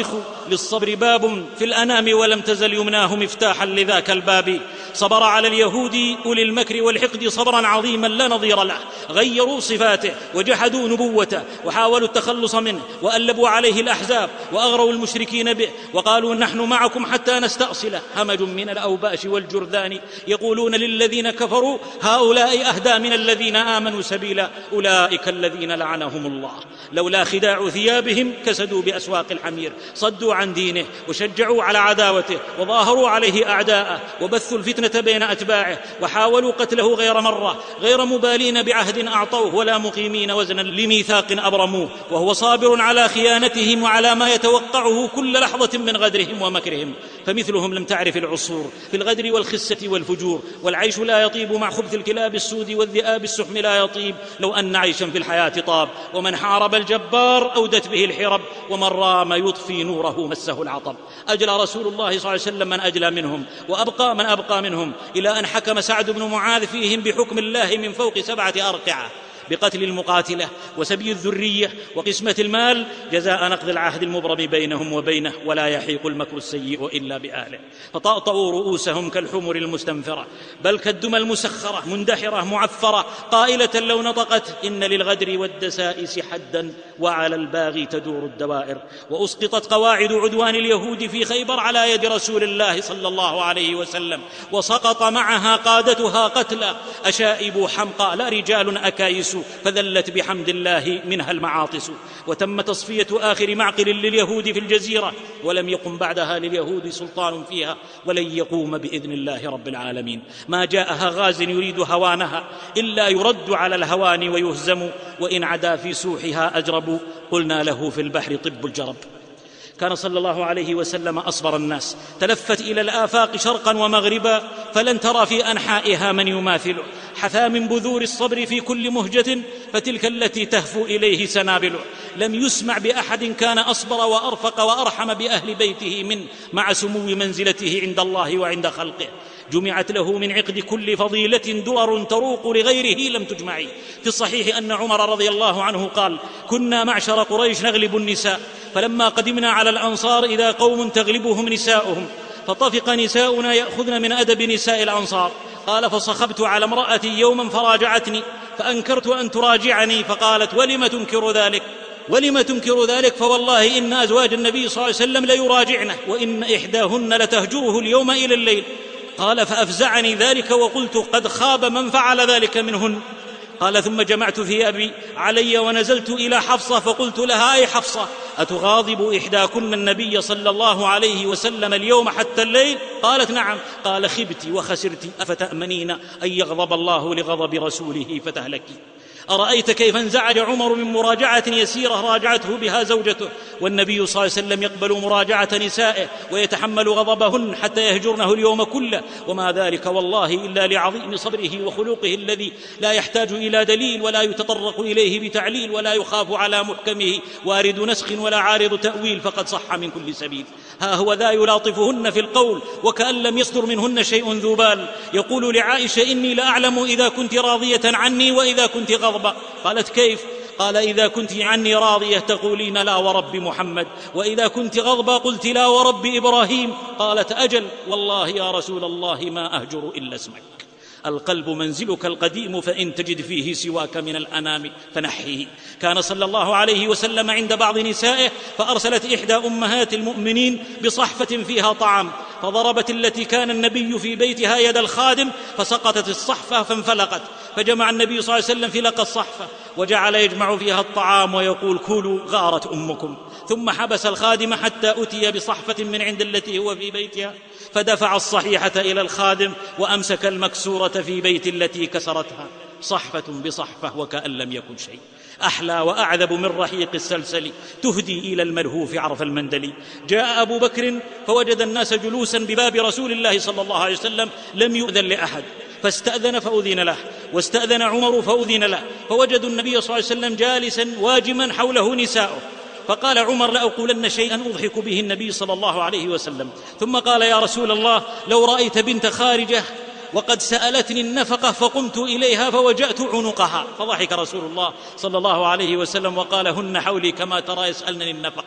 للصبر باب في الأنام ولم تزل يمناه مفتاحا لذاك الباب. صبر على اليهود أولي المكر والحقد صبرا عظيما لا نظير له. غيروا صفاته وجحدوا نبوته وحاولوا التخلص منه وألبوا عليه الأحزاب وأغروا المشركين به وقالوا نحن معكم حتى نستأصله. همج من الأوباش والجرذان يقولون للذين كفروا هؤلاء أهدى من الذين آمنوا سبيلا أولئك الذين لعنهم الله. لولا خداع ثيابهم كسدوا بأسواق الحمير. صدوا عن دينه وشجعوا على عداوته وظاهروا عليه أعداءه وبثوا الفتنة بين أتباعه وحاولوا قتله غير مرة غير مبالين بعهد أعطوه ولا مقيمين وزنا لميثاق أبرموه وهو صابر على خيانتهم وعلى ما يتوقعه كل لحظة من غدرهم ومكرهم. فمثلهم لم تعرف العصور في الغدر والخسة والفجور. والعيش لا يطيب مع خبث الكلاب السود والذئاب السحم لا يطيب لو أن عيشا في الحياة طاب. ومن حارب الجبار أودت به الحرب ومن رام يطفي نوره مسه العطب. أجلى رسول الله صلى الله عليه وسلم من أجلى منهم وأبقى من أبقى منهم إلى أن حكم سعد بن معاذ فيهم بحكم الله من فوق سبعة أرقعة بقتل المقاتلة وسبي الذرية وقسمة المال جزاء نقض العهد المبرم بينهم وبينه ولا يحيق المكر السيء إلا بأهله. فطأطأوا رؤوسهم كالحمر المستنفرة بل كالدمى المسخرة مندحرة معفرة قائلة لو نطقت إن للغدر والدسائس حدا وعلى الباغي تدور الدوائر. وأسقطت قواعد عدوان اليهود في خيبر على يد رسول الله صلى الله عليه وسلم وسقط معها قادتها قتلى أشائب حمقى لا رجال أكايس فذلت بحمد الله منها المعاطس. وتم تصفية آخر معقل لليهود في الجزيرة ولم يقم بعدها لليهود سلطان فيها ولن يقوم بإذن الله رب العالمين. ما جاءها غاز يريد هوانها إلا يرد على الهوان ويهزم وإن عدا في سوحها أجرب قلنا له في البحر طب الجرب. كان صلى الله عليه وسلم أصبر الناس تلفت إلى الآفاق شرقا ومغربا فلن ترى في أنحائها من يماثله. حثى من بذور الصبر في كل مهجة فتلك التي تهفو إليه سنابله. لم يسمع بأحد كان أصبر وأرفق وأرحم بأهل بيته من مع سمو منزلته عند الله وعند خلقه. جمعت له من عقد كل فضيلة درر تروق لغيره لم تجمعي. في الصحيح أن عمر رضي الله عنه قال كنا معشر قريش نغلب النساء فلما قدمنا على الأنصار إذا قوم تغلبهم نساؤهم فطفق نساؤنا يأخذن من أدب نساء الأنصار. قال فصخبت على امرأتي يوما فراجعتني فأنكرت أن تراجعني فقالت ولم تنكر ذلك ولم تنكر ذلك فوالله إن أزواج النبي صلى الله عليه وسلم ليراجعنه وإن إحداهن لتهجره اليوم إلى الليل. قال فأفزعني ذلك وقلت قد خاب من فعل ذلك منهن. قال ثم جمعت ثيابي علي ونزلت إلى حفصة فقلت لها أي حفصة أتغاضب إحداكن النبي صلى الله عليه وسلم اليوم حتى الليل؟ قالت نعم. قال خبت وخسرت أفتأمنين أن يغضب الله لغضب رسوله فتهلكي. أرأيت كيف انزعج عمر من مراجعة يسيرة راجعته بها زوجته والنبي صلى الله عليه وسلم يقبل مراجعة نسائه ويتحمل غضبهن حتى يهجرنه اليوم كله وما ذلك والله إلا لعظيم صبره وخلوقه الذي لا يحتاج إلى دليل ولا يتطرق إليه بتعليل ولا يخاف على محكمه وارد نسخ ولا عارض تأويل فقد صح من كل سبيل. ها هو ذا يلاطفهن في القول وكأن لم يصدر منهن شيء ذو بال. يقول لعائشة إني لأعلم إذا كنت راضية عني وإذا كنت غضبة. قالت كيف؟ قال إذا كنت عني راضية تقولين لا ورب محمد وإذا كنت غضبة قلت لا ورب إبراهيم. قالت أجل والله يا رسول الله ما أهجر إلا اسمك. القلب منزلك القديم فإن تجد فيه سواك من الأنام فنحيه. كان صلى الله عليه وسلم عند بعض نسائه فأرسلت إحدى أمهات المؤمنين بصحفة فيها طعام فضربت التي كان النبي في بيتها يد الخادم فسقطت الصحفة فانفلقت فجمع النبي صلى الله عليه وسلم فلق الصحفة وجعل يجمع فيها الطعام ويقول كلوا غارت أمكم. ثم حبس الخادم حتى أتي بصحفة من عند التي هو في بيتها فدفع الصحيحة إلى الخادم وأمسك المكسورة في بيت التي كسرتها صحفة بصحفة وكأن لم يكن شيء. أحلى وأعذب من رحيق السلسل تهدي إلى الملهوف عرف المندل. جاء أبو بكر فوجد الناس جلوسا بباب رسول الله صلى الله عليه وسلم لم يؤذن لأحد فاستأذن فأذن له واستأذن عمر فأذن له فوجدوا النبي صلى الله عليه وسلم جالسا واجما حوله نساؤه فقال عمر لأقولن شيئا أضحك به النبي صلى الله عليه وسلم. ثم قال يا رسول الله لو رأيت بنت خارجة وقد سألتني النفقة فقمت إليها فوجأت عنقها. فضحك رسول الله صلى الله عليه وسلم وقال هن حولي كما ترى يسألنني النفقة.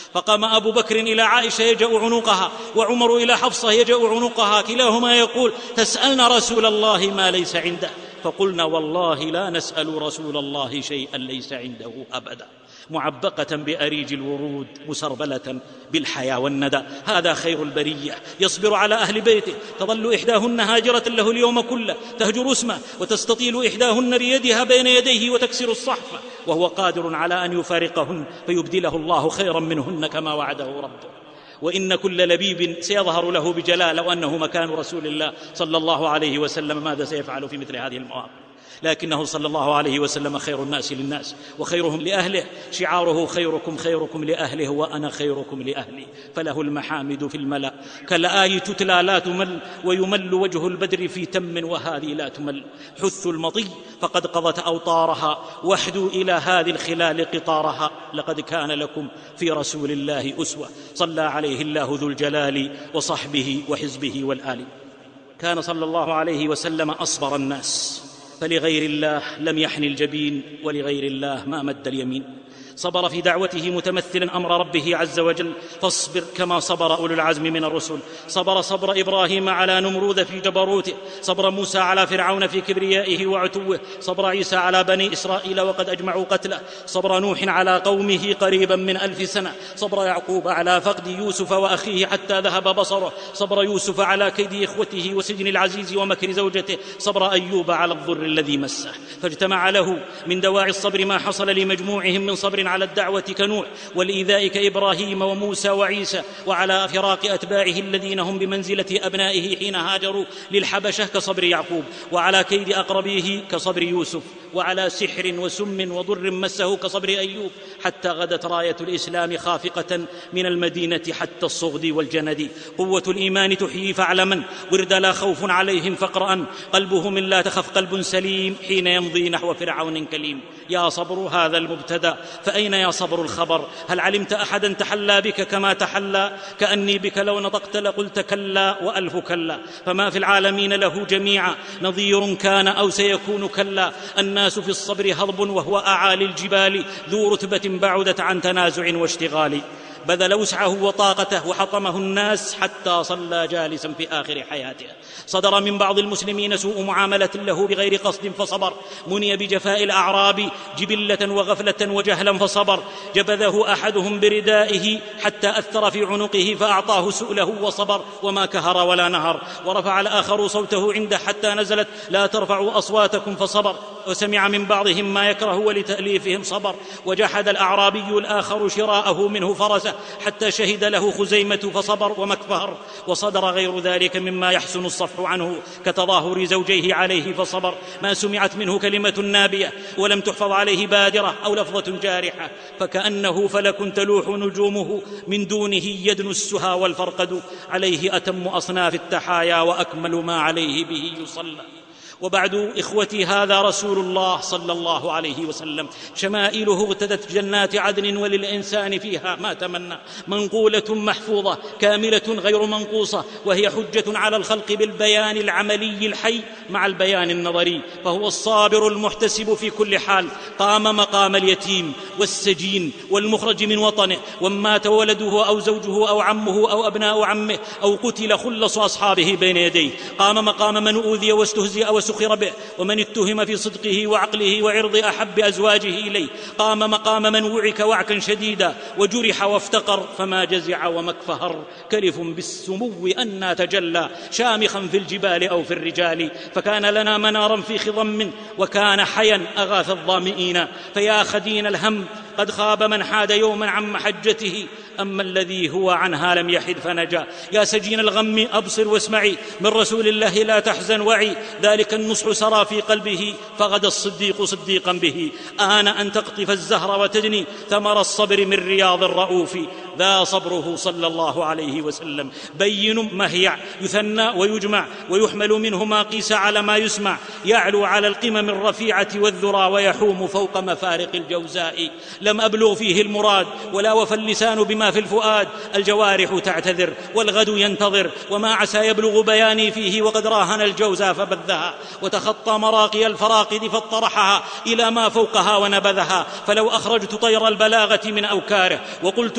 فقام أبو بكر إلى عائشة يجأ عنقها، وعمر إلى حفصة يجأ عنقها، كلاهما يقول: تسألن رسول الله ما ليس عنده. فقلنا: والله لا نسأل رسول الله شيئا ليس عنده أبدا. معبقة بأريج الورود، مسربلة بالحياة والندى. هذا خير البرية، يصبر على أهل بيته. تظل إحداهن هاجرة له اليوم كله، تهجر اسمه، وتستطيل إحداهن بيدها بين يديه وتكسر الصحف، وهو قادر على أن يفارقهن فيبدله الله خيرا منهن كما وعده ربه. وإن كل لبيب سيظهر له بجلال لو أنه مكان رسول الله صلى الله عليه وسلم ماذا سيفعل في مثل هذه المواقف. لكنه صلى الله عليه وسلم خير الناس للناس وخيرهم لأهله. شعاره: خيركم خيركم لأهله وأنا خيركم لأهلي. فله المحامد في الملأ، كالآي تتلى لا تمل، ويمل وجه البدر في تم وهذه لا تمل. حثوا المطي فقد قضت أوطارها، واحدوا إلى هذه الخلال قطارها. لقد كان لكم في رسول الله أسوة، صلى عليه الله ذو الجلال وصحبه وحزبه والآل. كان صلى الله عليه وسلم أصبر الناس، فلغير الله لم يحن الجبين، ولغير الله ما مد اليمين. صبر في دعوته متمثلا أمر ربه عز وجل: فاصبر كما صبر أولو العزم من الرسل. صبر صبر إبراهيم على نمرود في جبروته، صبر موسى على فرعون في كبريائه وعتوه، صبر عيسى على بني إسرائيل وقد أجمعوا قتله، صبر نوح على قومه قريبا من ألف سنة، صبر يعقوب على فقد يوسف وأخيه حتى ذهب بصره، صبر يوسف على كيد إخوته وسجن العزيز ومكر زوجته، صبر أيوب على الضر الذي مسه. فاجتمع له من دواعي الصبر ما حصل لمجموعهم من صبر على الدعوة كنوح، والإيذاء كإبراهيم وموسى وعيسى، وعلى فراق أتباعه الذين هم بمنزلة أبنائه حين هاجروا للحبشة كصبر يعقوب، وعلى كيد أقربيه كصبر يوسف، وعلى سحر وسم وضر مسه كصبر أيوب، حتى غدت راية الإسلام خافقة من المدينة حتى الصغد والجند. قوة الإيمان تحيي فاعلما، ورد لا خوف عليهم فاقرأ، قلبه من لا تخف قلب سليم، حين يمضي نحو فرعون كليم. يا صبر هذا المبتدأ، فأين يا صبر الخبر؟ هل علمت أحدا تحلى بك كما تحلى؟ كأني بك لو نطقت لقلت كلا وألف كلا. فما في العالمين له جميعا نظير كان أو سيكون كلا. الناس في الصبر هضب وهو أعالي الجبال، ذو رتبة بعدت عن تنازع واشتغال. بذل وسعه وطاقته وحطمه الناس حتى صلى جالسا في آخر حياته. صدر من بعض المسلمين سوء معاملة له بغير قصد فصبر، مني بجفاء الأعراب جبلة وغفلة وجهلا فصبر. جبذه أحدهم بردائه حتى أثر في عنقه فأعطاه سؤله وصبر، وما كهر ولا نهر. ورفع الآخر صوته عنده حتى نزلت: لا ترفعوا أصواتكم فصبر. وسمع من بعضهم ما يكره ولتأليفهم صبر. وجحد الأعرابي الآخر شراءه منه فرسه حتى شهد له خزيمة فصبر ومكفهر. وصدر غير ذلك مما يحسن الصفح عنه كتظاهر زوجيه عليه فصبر. ما سمعت منه كلمة نابية ولم تحفظ عليه بادرة أو لفظة جارحة، فكأنه فلك تلوح نجومه من دونه يدنو السها والفرقد. عليه أتم أصناف التحايا وأكمل ما عليه به يصلى. وبعد إخوتي، هذا رسول الله صلى الله عليه وسلم، شمائله اغتدت جنات عدن وللإنسان فيها ما تمنى، منقولة محفوظة كاملة غير منقوصة، وهي حجة على الخلق بالبيان العملي الحي مع البيان النظري. فهو الصابر المحتسب في كل حال، قام مقام اليتيم والسجين والمخرج من وطنه، ومات ولده أو زوجه أو عمه أو أبناء عمه أو قتل خلص أصحابه بين يديه. قام مقام من أوذي واستهزئ وسخر به، ومن اتهم في صدقه وعقله وعرض أحب أزواجه إليه. قام مقام من وعك وعكا شديدا وجرح وافتقر، فما جزع ومكفهر. كلف بالسمو أن تجلى، شامخا في الجبال أو في الرجال. فكان لنا منارا في خضم، وكان حيا أغاث الظامئين. فيا خدين الهم، قد خاب من حاد يوما عن محجته، أما الذي هو عنها لم يحد فنجا. يا سجين الغم، أبصر واسمعي من رسول الله لا تحزن وعي. ذلك النصح سرى في قلبه، فغدا الصديق صديقا به. آن أن تقطف الزهر وتدني ثمر الصبر من رياض الرؤوف. ذا صبره صلى الله عليه وسلم، بين مهيع، يثنى ويجمع، ويحمل منه ما قيس على ما يسمع. يعلو على القمم الرفيعة والذرى، ويحوم فوق مفارق الجوزاء. لم أبلغ فيه المراد، ولا وفى اللسان بما في الفؤاد. الجوارح تعتذر والغد ينتظر، وما عسى يبلغ بياني فيه، وقد راهن الجوزاء فبذها، وتخطى مراقي الفراقد فاطرحها إلى ما فوقها ونبذها. فلو أخرجت طير البلاغة من أوكاره، وقلت فيه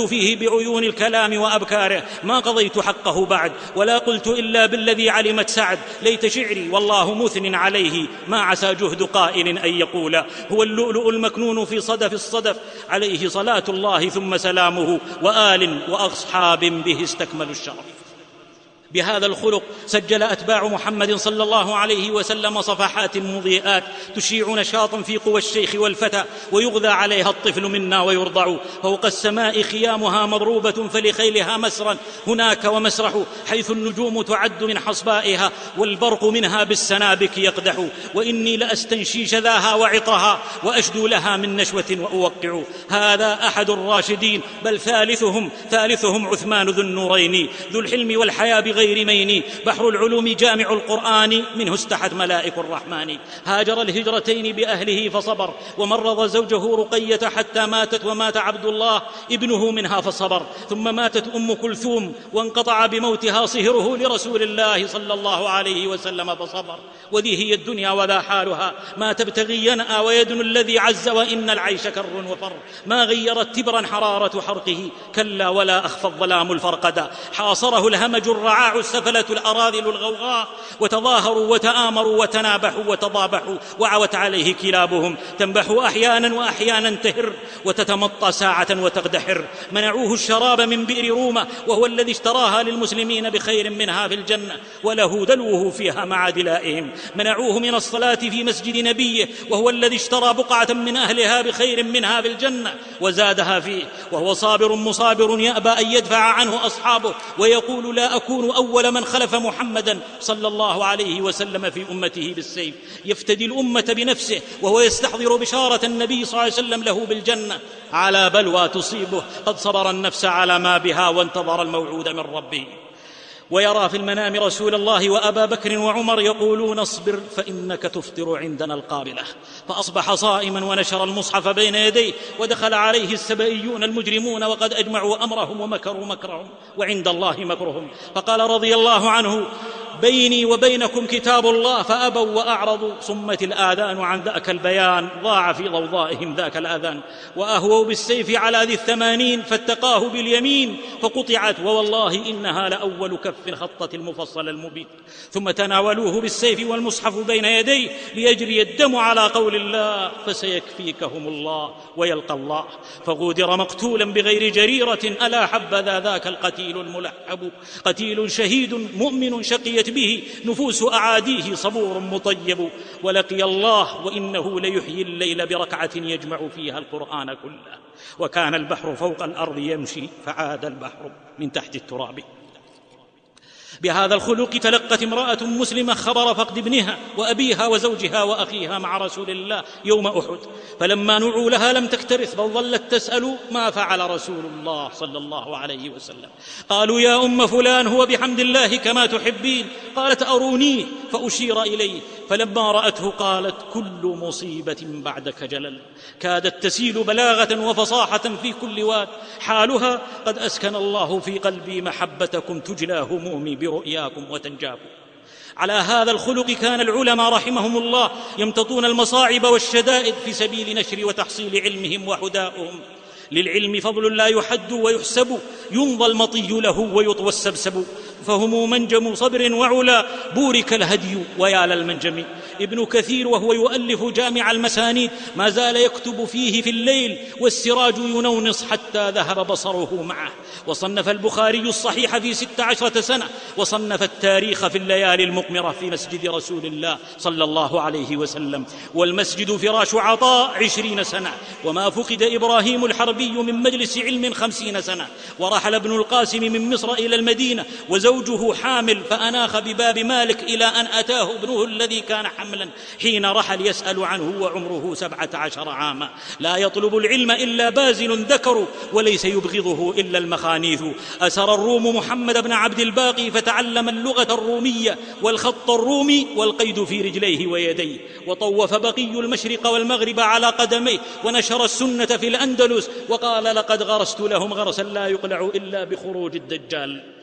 عيون الكلام وأبكاره ما قضيت حقه بعد، ولا قلت إلا بالذي علمت سعد. ليت شعري والله مثن عليه، ما عسى جهد قائل أن يقول. هو اللؤلؤ المكنون في صدف الصدف، عليه صلاة الله ثم سلامه، وآل وأصحاب به استكملوا الشرف. بهذا الخلق سجل أتباع محمد صلى الله عليه وسلم صفحات مضيئات تشيع نشاطا في قوى الشيخ والفتى، ويغذى عليها الطفل منا ويرضع. فوق السماء خيامها مضروبة فلخيلها مسرا هناك ومسرح، حيث النجوم تعد من حصبائها والبرق منها بالسنابك يقدح. وإني لأستنشي شذاها وعطرها وأشدو لها من نشوة وأوقع. هذا أحد الراشدين، بل ثالثهم ثالثهم عثمان ذو النورين، ذو الحلم والحياة غير مين، بحر العلوم جامع القرآن، منه استحت ملائك الرحمن. هاجر الهجرتين بأهله فصبر، ومرض زوجه رقية حتى ماتت، ومات عبد الله ابنه منها فصبر. ثم ماتت أم كلثوم وانقطع بموتها صهره لرسول الله صلى الله عليه وسلم فصبر. وذي هي الدنيا وذا حالها، ما تبتغي ينأى ويدن الذي عز، وإن العيش كر وفر. ما غيرت تبرا حرارة حرقه، كلا ولا أخفى الظلام الفرقدا. حاصره الهمج الرعاع السفلة الأراذل الغوغاء، وتظاهروا وتآمروا وتنابحوا وتضابحوا، وعوت عليه كلابهم، تنبح أحيانا وأحيانا تهر، وتتمطى ساعة وتقدحر. منعوه الشراب من بئر رومة، وهو الذي اشتراها للمسلمين بخير منها في الجنة، وله دلوه فيها مع دلائهم. منعوه من الصلاة في مسجد نبيه، وهو الذي اشترى بقعة من أهلها بخير منها في الجنة وزادها فيه، وهو صابر مصابر يأبى أن يدفع عنه أصحابه، ويقول لا أكون أول من خلف محمدا صلى الله عليه وسلم في أمته بالسيف. يفتدي الأمة بنفسه، وهو يستحضر بشارة النبي صلى الله عليه وسلم له بالجنة على بلوى تصيبه. قد صبر النفس على ما بها وانتظر الموعود من ربه. ويرى في المنام رسول الله وأبا بكر وعمر يقولون اصبر فإنك تفطر عندنا القابلة. فأصبح صائما ونشر المصحف بين يديه، ودخل عليه السبئيون المجرمون وقد أجمعوا أمرهم ومكروا مكرهم، وعند الله مكرهم. فقال رضي الله عنه بيني وبينكم كتاب الله، فأبوا وأعرضوا. صمت الآذان عن ذاك البيان، ضاع في ضوضائهم ذاك الآذان. وأهووا بالسيف على ذي الثمانين، فاتقاه باليمين فقطعت، ووالله إنها لأول كف خطة المفصل المبين. ثم تناولوه بالسيف والمصحف بين يديه ليجري الدم على قول الله، فسيكفيكهم الله ويلقى الله. فغودر مقتولا بغير جريرة، ألا حبذا ذاك القتيل الملحب. قتيل شهيد مؤمن شقيت به نفوس أعاديه، صبور مطيب. ولقي الله وإنه ليحيي الليل بركعة يجمع فيها القرآن كله. وكان البحر فوق الأرض يمشي، فعاد البحر من تحت التراب. بهذا الخلق تلقت امرأة مسلمة خبر فقد ابنها وأبيها وزوجها وأخيها مع رسول الله يوم أحد، فلما نعوا لها لم تكترث، بل ظلت تسأل ما فعل رسول الله صلى الله عليه وسلم. قالوا يا أم فلان هو بحمد الله كما تحبين. قالت أرونيه، فأشير إليه، فلما رأته قالت كل مصيبة بعدك جلل. كادت تسيل بلاغة وفصاحة في كل واد، حالها قد أسكن الله في قلبي محبتكم، تجلى همومي برؤياكم وتنجاب. على هذا الخلق كان العلماء رحمهم الله يمتطون المصاعب والشدائد في سبيل نشر وتحصيل علمهم وهدائهم. للعلم فضل لا يحد ويحسب، يمضى المطي له ويطوى السبسب. فهم منجم صبر وعلا، بورك الهدي ويا للمنجم. ابن كثير وهو يؤلف جامع المسانيد ما زال يكتب فيه في الليل والسراج ينونص حتى ذهب بصره معه. وصنف البخاري الصحيح في ست عشرة سنة، وصنف التاريخ في الليالي المقمرة في مسجد رسول الله صلى الله عليه وسلم. والمسجد فراش عطاء عشرين سنة. وما فقد إبراهيم الحربي من مجلس علم خمسين سنة. ورحل ابن القاسم من مصر إلى المدينة وزوجه حامل، فأناخ بباب مالك إلى أن أتاه ابنه الذي كان حملا حين رحل يسأل عنه وعمره سبعة عشر عاما. لا يطلب العلم إلا بازل ذكر، وليس يبغضه إلا المخانيث. أسر الروم محمد بن عبد الباقي، فتعلم اللغة الرومية والخط الرومي والقيد في رجليه ويديه. وطوف بقي المشرق والمغرب على قدميه، ونشر السنة في الأندلس، وقال لقد غرست لهم غرسا لا يقلع إلا بخروج الدجال.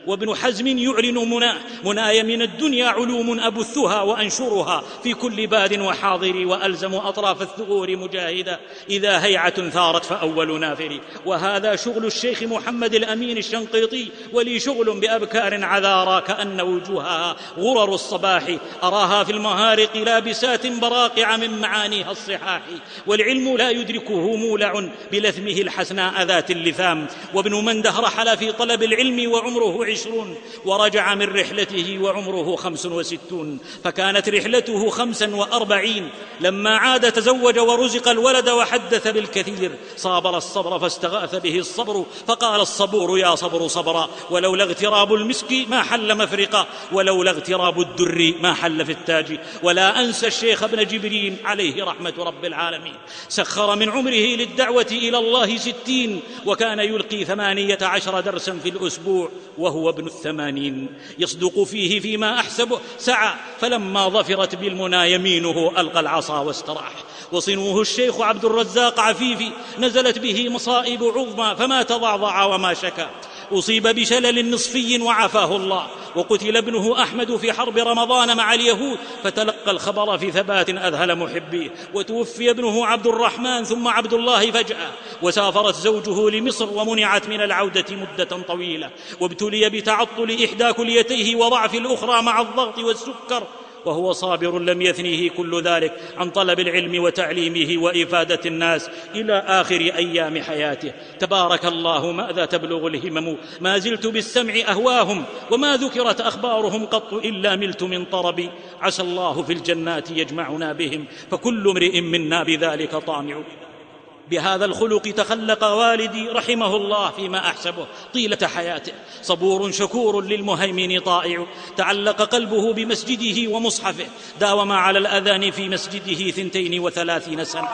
وابن حزم يعلن مناه مناي من الدنيا علوم أبثها وأنشرها في كل باد وحاضر، وألزم أطراف الثغور مجاهدا إذا هيعة ثارت فأول نافر. وهذا شغل الشيخ محمد الأمين الشنقيطي، ولي شغل بأبكار عذارى كأن وجوهها غرر الصباح، أراها في المهارق لابسات براقع من معانيها الصحاح. والعلم لا يدركه مولع بلثمه الحسناء ذات اللثام. وابن منده رحل في طلب العلم وعمره عشرون، ورجع من رحلته وعمره خمس وستون، فكانت رحلته خمسا وأربعين. لما عاد تزوج ورزق الولد وحدث بالكثير، صابر الصبر فاستغاث به الصبر، فقال الصبور يا صبر صبرا، ولولا اغتراب المسك ما حل مفرقا، ولولا اغتراب الدر ما حل في التاج. ولا أنسى الشيخ ابن جبرين عليه رحمة رب العالمين، سخر من عمره للدعوة إلى الله ستين، وكان يلقي ثمانية عشر درسا في الأسبوع وهو ابن الثمانين، يصدق فيه فيما أحسبه سعى، فلما ظفرت بالمنى يمينه ألقى العصا واستراح. وصنوه الشيخ عبد الرزاق عفيفي، نزلت به مصائب عظمى فما تضعضع وما شكا، أصيب بشلل نصفي وعافاه الله. وقتل ابنه أحمد في حرب رمضان مع اليهود، فتلقى الخبر في ثبات أذهل محبيه. وتوفي ابنه عبد الرحمن ثم عبد الله فجأة. وسافرت زوجه لمصر ومنعت من العودة مدة طويلة، وابتلي بتعطل إحدى كليتيه وضعف الأخرى مع الضغط والسكر، وهو صابر لم يثنيه كل ذلك عن طلب العلم وتعليمه وإفادة الناس إلى آخر أيام حياته. تبارك الله ماذا تبلغ الهمم، ما زلت بالسمع أهواهم، وما ذكرت أخبارهم قط إلا ملت من طربي. عسى الله في الجنات يجمعنا بهم، فكل امرئ منا بذلك طامع. بهذا الخلق تخلق والدي رحمه الله فيما أحسبه طيلة حياته، صبور شكور للمهيمن طائع، تعلق قلبه بمسجده ومصحفه، داوم على الأذان في مسجده ثنتين وثلاثين سنة.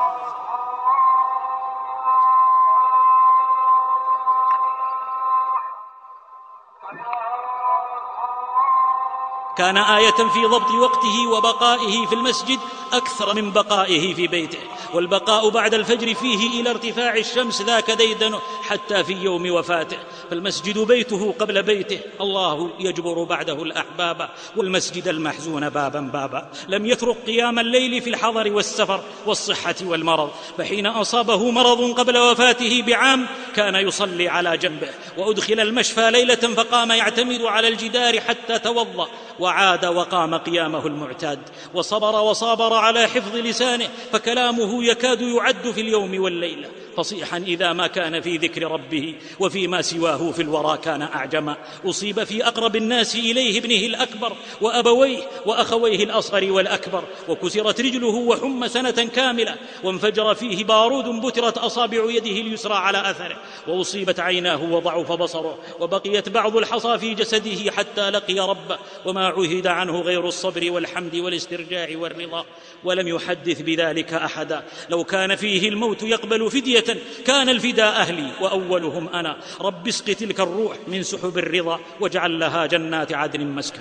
كان آية في ضبط وقته وبقائه في المسجد أكثر من بقائه في بيته، والبقاء بعد الفجر فيه إلى ارتفاع الشمس ذاك ديدنه حتى في يوم وفاته. فالمسجد بيته قبل بيته، الله يجبر بعده الأحباب، والمسجد المحزون بابا بابا. لم يترك قيام الليل في الحضر والسفر والصحة والمرض، فحين أصابه مرض قبل وفاته بعام كان يصلي على جنبه، وأدخل المشفى ليلة فقام يعتمد على الجدار حتى توضأ، وعاد وقام قيامه المعتاد، وصبر وصابر على حفظ لسانه، فكلامه يكاد يعد في اليوم والليلة، فصيحا إذا ما كان في ذكر ربه، وفيما سواه في الورى كان أعجما. أصيب في أقرب الناس إليه ابنه الأكبر وأبويه وأخويه الأصغر والأكبر، وكسرت رجله وحم سنة كاملة، وانفجر فيه بارود بترت أصابع يده اليسرى على أثره، وأصيبت عيناه وضعف بصره، وبقيت بعض الحصى في جسده حتى لقي ربه، وما عهد عنه غير الصبر والحمد والاسترجاع والرضا، ولم يحدث بذلك أحدا. لو كان فيه الموت يقبل فدية كان الفداء أهلي وأولهم أنا. رب اسق تلك الروح من سحب الرضا، واجعل لها جنات عدن مسكنا.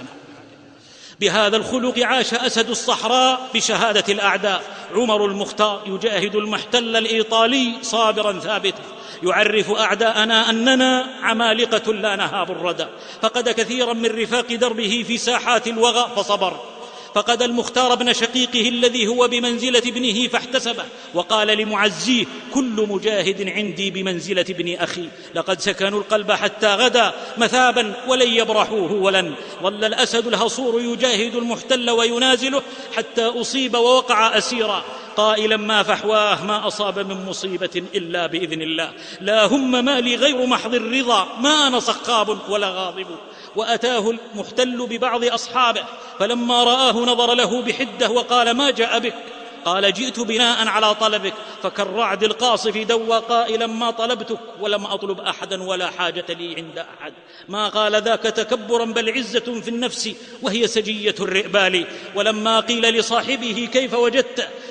بهذا الخلق عاش أسد الصحراء بشهادة الأعداء عمر المختار، يجاهد المحتل الإيطالي صابرا ثابتا، يعرف أعداءنا أننا عمالقة لا نهاب الردى. فقد كثيرا من رفاق دربه في ساحات الوغى فصبر، فقد المختار ابن شقيقه الذي هو بمنزلة ابنه فاحتسبه، وقال لمعزيه كل مجاهد عندي بمنزلة ابن أخي. لقد سكنوا القلب حتى غدا مثابا ولن يبرحوه ولن. ظل الأسد الهصور يجاهد المحتل وينازله حتى أصيب ووقع أسيرا، قائلا ما فحواه ما أصاب من مصيبة إلا بإذن الله، لا هم مالي غير محض الرضا، ما أنا صخاب ولا غاضب. وأتاه المحتل ببعض أصحابه، فلما رآه نظر له بحدة وقال ما جاء بك؟ قال جئت بناء على طلبك، فكالرعد القاصف دوى قائلا ما طلبتك ولم أطلب أحدا ولا حاجة لي عند أحد. ما قال ذاك تكبرا بل عزة في النفس وهي سجية الرئبال. ولما قيل لصاحبه كيف وجدت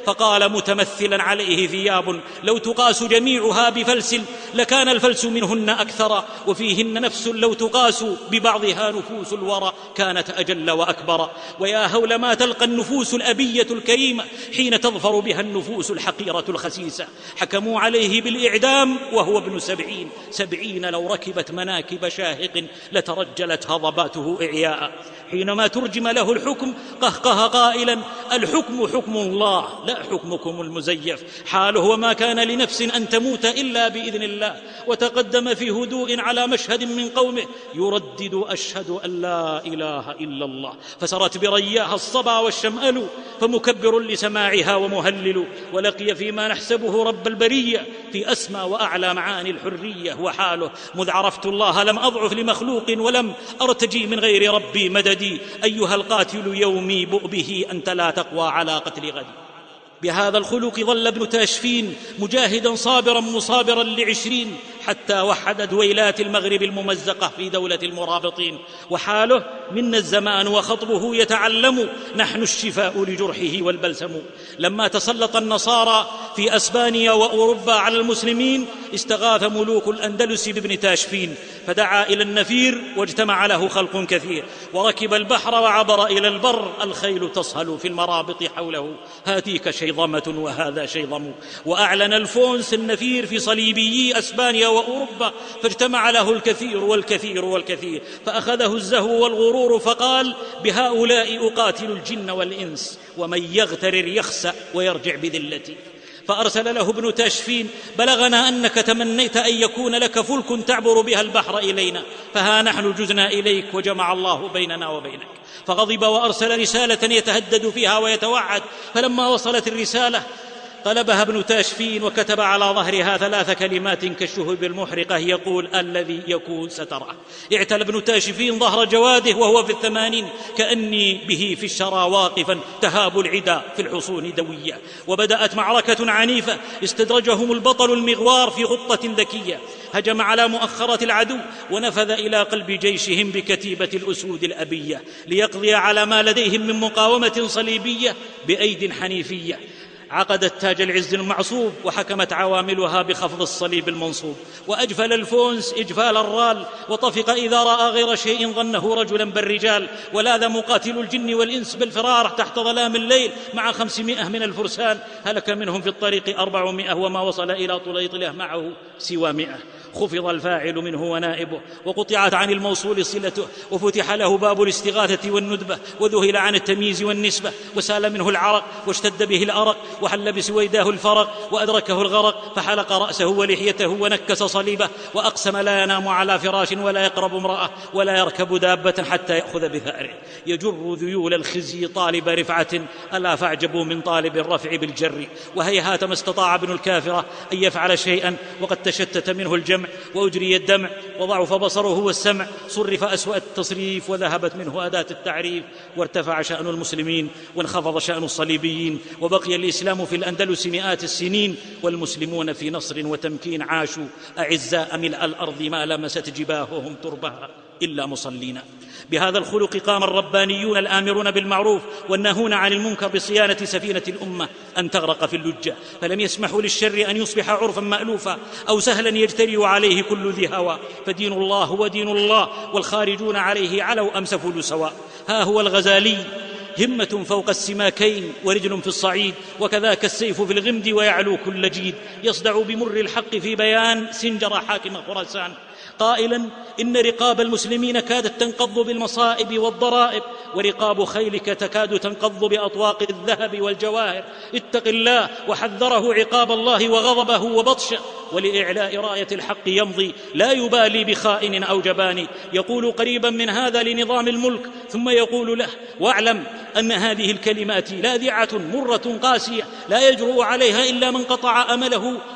فقال متمثلا عليه ثياب لو تقاس جميعها بفلس لكان الفلس منهن أكثر، وفيهن نفس لو تقاس ببعضها نفوس الورى كانت أجل وأكبر. ويا هول ما تلقى النفوس الأبية الكريمة حين تظفر بها النفوس الحقيرة الخسيسة. حكموا عليه بالإعدام وهو ابن سبعين سبعين لو ركبت مناكب شاهق لترجلت هضباته إعياء. حينما ترجم له الحكم قهقه قائلا الحكم حكم الله لا حكمكم المزيف. حاله وما كان لنفس أن تموت إلا بإذن الله. وتقدم في هدوء على مشهد من قومه يردد أشهد أن لا إله إلا الله، فسرت برياها الصبا والشمأل فمكبر لسماعها ومهلل. ولقي فيما نحسبه رب البرية في أسمى وأعلى معاني الحرية. وحاله مذ عرفت الله لم أضعف لمخلوق ولم أرتجي من غير ربي مددي. أيها القاتل يومي بؤبه أنت لا تقوى على قتل غدي. بهذا الخلق ظل ابن تاشفين مجاهدا صابرا مصابرا لعشرين حتى وحد دويلات المغرب الممزقة في دولة المرابطين. وحاله منا الزمان وخطبه يتعلم نحن الشفاء لجرحه والبلسم. لما تسلط النصارى في أسبانيا وأوروبا على المسلمين استغاث ملوك الأندلس بابن تاشفين فدعا إلى النفير واجتمع له خلق كثير، وركب البحر وعبر إلى البر الخيل تصهل في المرابط حوله هاتيك شيظمة وهذا شيظم. وأعلن الفونس النفير في صليبيي أسبانيا وأوروبا فاجتمع له الكثير والكثير والكثير فأخذه الزهو والغرور فقال بهؤلاء أقاتل الجن والإنس ومن يغترر يخسأ ويرجع بذلتي. فأرسل له ابن تاشفين بلغنا أنك تمنيت أن يكون لك فلك تعبر بها البحر إلينا فها نحن جزنا إليك وجمع الله بيننا وبينك. فغضب وأرسل رسالة يتهدد فيها ويتوعد. فلما وصلت الرسالة قلبها ابن تاشفين وكتب على ظهرها ثلاث كلمات كالشهب المحرقة يقول الذي يكون سترى. اعتل ابن تاشفين ظهر جواده وهو في الثمانين كأني به في الشرى واقفا تهاب العدا في الحصون دوية. وبدأت معركة عنيفة استدرجهم البطل المغوار في غطة ذكية هجم على مؤخرة العدو ونفذ إلى قلب جيشهم بكتيبة الأسود الأبية ليقضي على ما لديهم من مقاومة صليبية بأيد حنيفية. عقدت تاج العز المعصوب وحكمت عواملها بخفض الصليب المنصوب. وأجفل الفونس إجفال الرال وطفق إذا رأى غير شيء ظنه رجلا بالرجال. ولاذ مقاتل الجن والإنس بالفرار تحت ظلام الليل مع خمسمائة من الفرسان هلك منهم في الطريق أربعمائة وما وصل إلى طليطلة معه سوى مئة. خفض الفاعل منه ونائبه وقطعت عن الموصول صلته وفتح له باب الاستغاثة والندبة وذهل عن التمييز والنسبة وسال منه العرق واشتد به الأرق وحل بسويداه الفرق وأدركه الغرق فحلق رأسه ولحيته ونكس صليبه وأقسم لا ينام على فراش ولا يقرب امرأة ولا يركب دابة حتى يأخذ بثأره يجر ذيول الخزي طالب رفعة ألا فاعجبوا من طالب الرفع بالجر. وهيهات ما استطاع ابن الكافرة أن يفعل شيئا وقد تشتت منه الجمع وأجري الدمع وضعف بصره والسمع صرف أسوأ التصريف وذهبت منه أداة التعريف وارتفع شأن المسلمين وانخفض شأن الصليبيين وبقي الإسلام في الأندلس مئات السنين والمسلمون في نصر وتمكين عاشوا أعزاء ملء الأرض ما لمست جباههم تربها إلا مصلين. بهذا الخلق قام الربانيون الآمرون بالمعروف والناهون عن المنكر بصيانة سفينة الأمة أن تغرق في اللجة فلم يسمحوا للشر أن يصبح عرفا مألوفا أو سهلا يجتري عليه كل ذي هوى. فدين الله هو دين الله والخارجون عليه علوا أم سفلوا سواء. ها هو الغزالي همة فوق السماكين ورجل في الصعيد وكذاك السيف في الغمد ويعلو كل جيد يصدع بمر الحق في بيان سنجر حاكم خراسان قائلا إن رقاب المسلمين كادت تنقض بالمصائب والضرائب ورقاب خيلك تكاد تنقض بأطواق الذهب والجواهر. اتق الله وحذره عقاب الله وغضبه وبطشه ولإعلاء راية الحق يمضي لا يبالي بخائن أو جبان. يقول قريبا من هذا لنظام الملك ثم يقول له واعلم أن هذه الكلمات لاذعة مرة قاسية لا يجرؤ عليها إلا من قطع أمله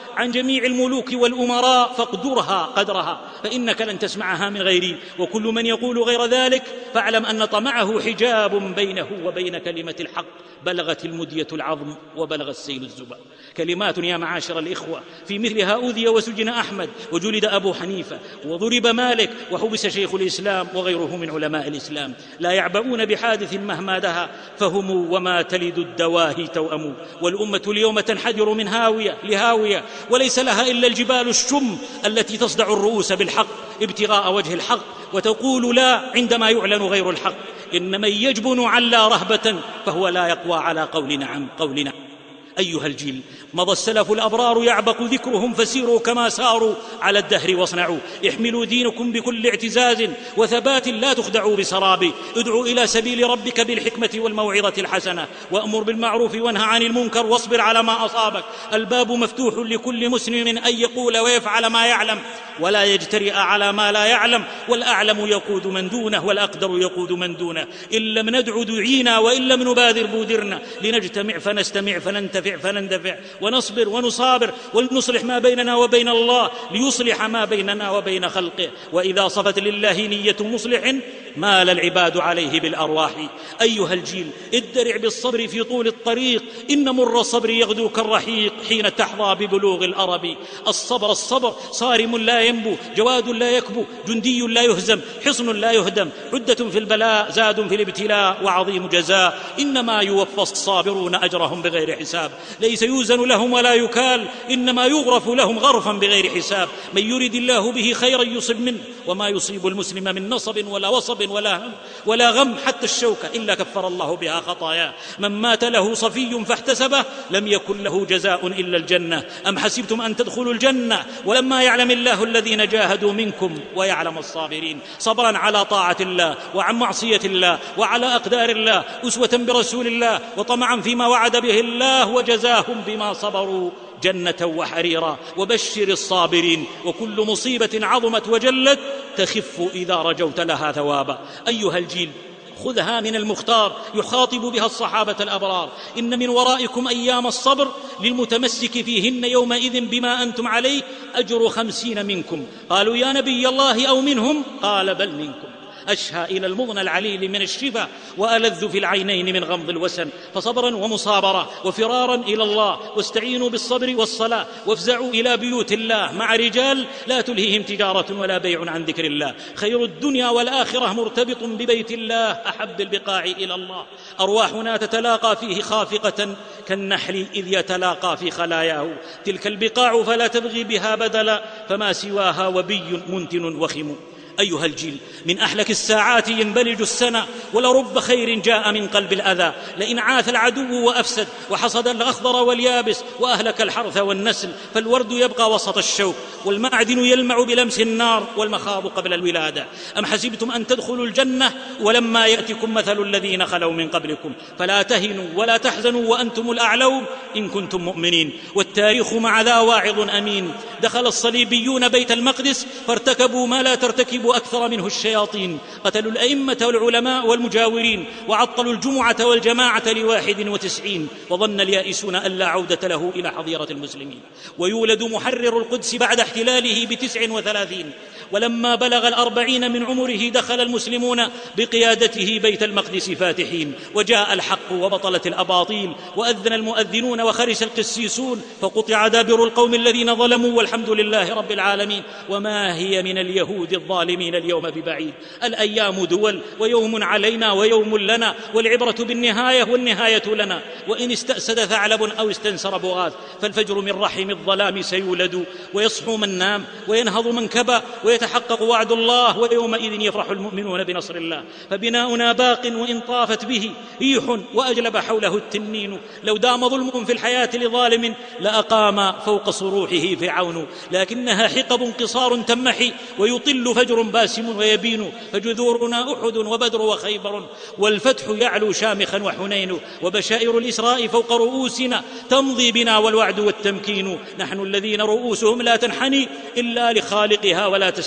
عن جميع الملوك والأمراء فاقدرها قدرها، فإنك لن تسمعها من غيري، وكل من يقول غير ذلك فاعلم أن طمعه حجاب بينه وبين كلمة الحق. بلغت المدية العظم وبلغ السيل الزبر. كلمات يا معاشر الإخوة في مثلها أوذي وسجن أحمد وجلد أبو حنيفة وضرب مالك وحبس شيخ الإسلام وغيره من علماء الإسلام. لا يعبؤون بحادث مهما دها، فهم وما تلد الدواهي توأم. والأمة اليوم تنحدر من هاوية لهاوية، وليس لها إلا الجبال الشم التي تصدع الرؤوس بالحق ابتغاء وجه الحق، وتقول لا عندما يعلن غير الحق. إن من يجبن علا رهبة فهو لا يقوى على قول نعم قول نعم. أيها الجيل، مضى السلف الأبرار يعبق ذكرهم، فسيروا كما ساروا على الدهر واصنعوا. احملوا دينكم بكل اعتزاز وثبات، لا تخدعوا بسراب. ادعوا إلى سبيل ربك بالحكمة والموعظة الحسنة، وأمر بالمعروف وانهى عن المنكر، واصبر على ما أصابك. الباب مفتوح لكل مسلم أن يقول ويفعل ما يعلم، ولا يجترئ على ما لا يعلم. والأعلم يقود من دونه، والأقدر يقود من دونه. إن لم ندع دعينا، وإن لم نبادر بودرنا. لنجتمع فنستمع، فننتفع فنندفع، ونصبر ونصابر، ولنصلح ما بيننا وبين الله ليصلح ما بيننا وبين خلقه. وإذا صفت لله نية مصلح مال العباد عليه بالأرواح. أيها الجيل، ادرع بالصبر في طول الطريق، إن مر الصبر يغدو كالرحيق حين تحظى ببلوغ الأرب. الصبر الصبر صارم لا ينبو، جواد لا يكبو، جندي لا يهزم، حصن لا يهدم، عدة في البلاء، زاد في الابتلاء، وعظيم جزاء. إنما يوفى الصابرون أجرهم بغير حساب. ليس يوزن لهم ولا يكال، إنما يغرف لهم غرفا بغير حساب. من يرد الله به خيرا يصب منه، وما يصيب المسلم من نصب ولا وصب ولا هم ولا غم حتى الشوكة إلا كفر الله بها خطاياه. من مات له صفي فاحتسبه لم يكن له جزاء إلا الجنة. أم حسبتم أن تدخلوا الجنة ولما يعلم الله الذين جاهدوا منكم ويعلم الصابرين. صبرا على طاعة الله وعن معصية الله وعلى أقدار الله، أسوة برسول الله، وطمعا فيما وعد به الله، وجزاهم بما صبروا جنة وحريرا. وبشر الصابرين، وكل مصيبة عظمت وجلت تخف إذا رجوت لها ثوابا. أيها الجيل، خذها من المختار يخاطب بها الصحابة الأبرار. إن من ورائكم أيام الصبر للمتمسك فيهن يومئذ بما أنتم عليه أجر خمسين منكم. قالوا يا نبي الله أو منهم؟ قال بل منكم. أشهى إلى المغنى العليل من الشفا، وألذ في العينين من غمض الوسن. فصبرا ومصابرة وفرارا إلى الله، واستعينوا بالصبر والصلاة، وافزعوا إلى بيوت الله مع رجال لا تلهيهم تجارة ولا بيع عن ذكر الله. خير الدنيا والآخرة مرتبط ببيت الله أحب البقاع إلى الله. أرواحنا تتلاقى فيه خافقة كالنحل إذ يتلاقى في خلاياه. تلك البقاع فلا تبغي بها بدلا، فما سواها وبي منتن وخم. أيها الجيل، من أحلك الساعات ينبلج السنة، ولرب خير جاء من قلب الأذى. لئن عاث العدو وأفسد، وحصد الأخضر واليابس، وأهلك الحرث والنسل، فالورد يبقى وسط الشوك، والمعدن يلمع بلمس النار، والمخاض قبل الولادة. أم حسبتم أن تدخلوا الجنة ولما يأتكم مثل الذين خلوا من قبلكم، فلا تهنوا ولا تحزنوا وأنتم الأعلون إن كنتم مؤمنين. والتاريخ مع ذا واعظ أمين. دخل الصليبيون بيت المقدس فارتكبوا ما لا ترتكب أكثر منه الشياطين. قتلوا الأئمة والعلماء والمجاورين، وعطلوا الجمعة والجماعة لواحد وتسعين، وظن اليائسون أن لا عودة له إلى حظيرة المسلمين. ويولد محرر القدس بعد احتلاله بتسع وثلاثين، ولما بلغ الأربعين من عمره دخل المسلمون بقيادته بيت المقدس فاتحين. وجاء الحق وبطلت الأباطيل، وأذن المؤذنون وخرس القسيسون، فقطع دابر القوم الذين ظلموا، والحمد لله رب العالمين. وما هي من اليهود الظالمين اليوم ببعيد. الأيام دول، ويوم علينا ويوم لنا، والعبرة بالنهاية والنهاية لنا. وإن استأسد ثعلب أو استنسر بغاث، فالفجر من رحم الظلام سيولد. ويصحو من نام وينهض من كبى، ويتحقق وعد الله، ويومئذ يفرح المؤمنون بنصر الله. فبناؤنا باق وإن طافت به ريح وأجلب حوله التنين. لو دام ظلم في الحياة لظالم لأقام فوق صروحه فرعون، لكنها حقب قصار تمحي، ويطل فجر باسم ويبين. فجذورنا أحد وبدر وخيبر، والفتح يعلو شامخا وحنين. وبشائر الإسراء فوق رؤوسنا تمضي بنا، والوعد والتمكين. نحن الذين رؤوسهم لا تنحني إلا لخالقها ولا تستقيم.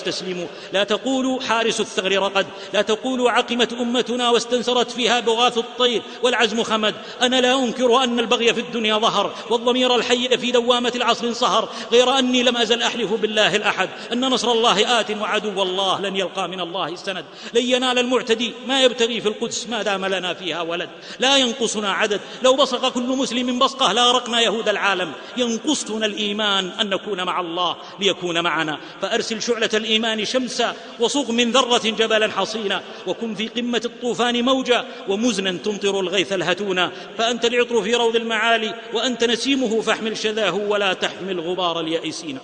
يستسلموا. لا تقولوا حارس الثغر رقد، لا تقولوا عقمت أمتنا واستنسرت فيها بغاث الطير والعزم خمد. أنا لا أنكر أن البغي في الدنيا ظهر والضمير الحي في دوامة العصر صهر، غير أني لم أزل أحلف بالله الأحد أن نصر الله آت وعدو الله لن يلقى من الله السند. لن ينال المعتدي ما يبتغي في القدس ما دام لنا فيها ولد. لا ينقصنا عدد، لو بصق كل مسلم بصقه لأغرقنا يهود العالم. ينقصنا الإيمان أن نكون مع الله ليكون معنا. فأرسل شعلة الإيمان شمسا وصغ من ذرة جبلا حصينا، وكن في قمة الطوفان موجا ومزنا تمطر الغيث الهتونا. فأنت العطر في روض المعالي وأنت نسيمه فاحمل شذاه ولا تحمل غبار اليائسين.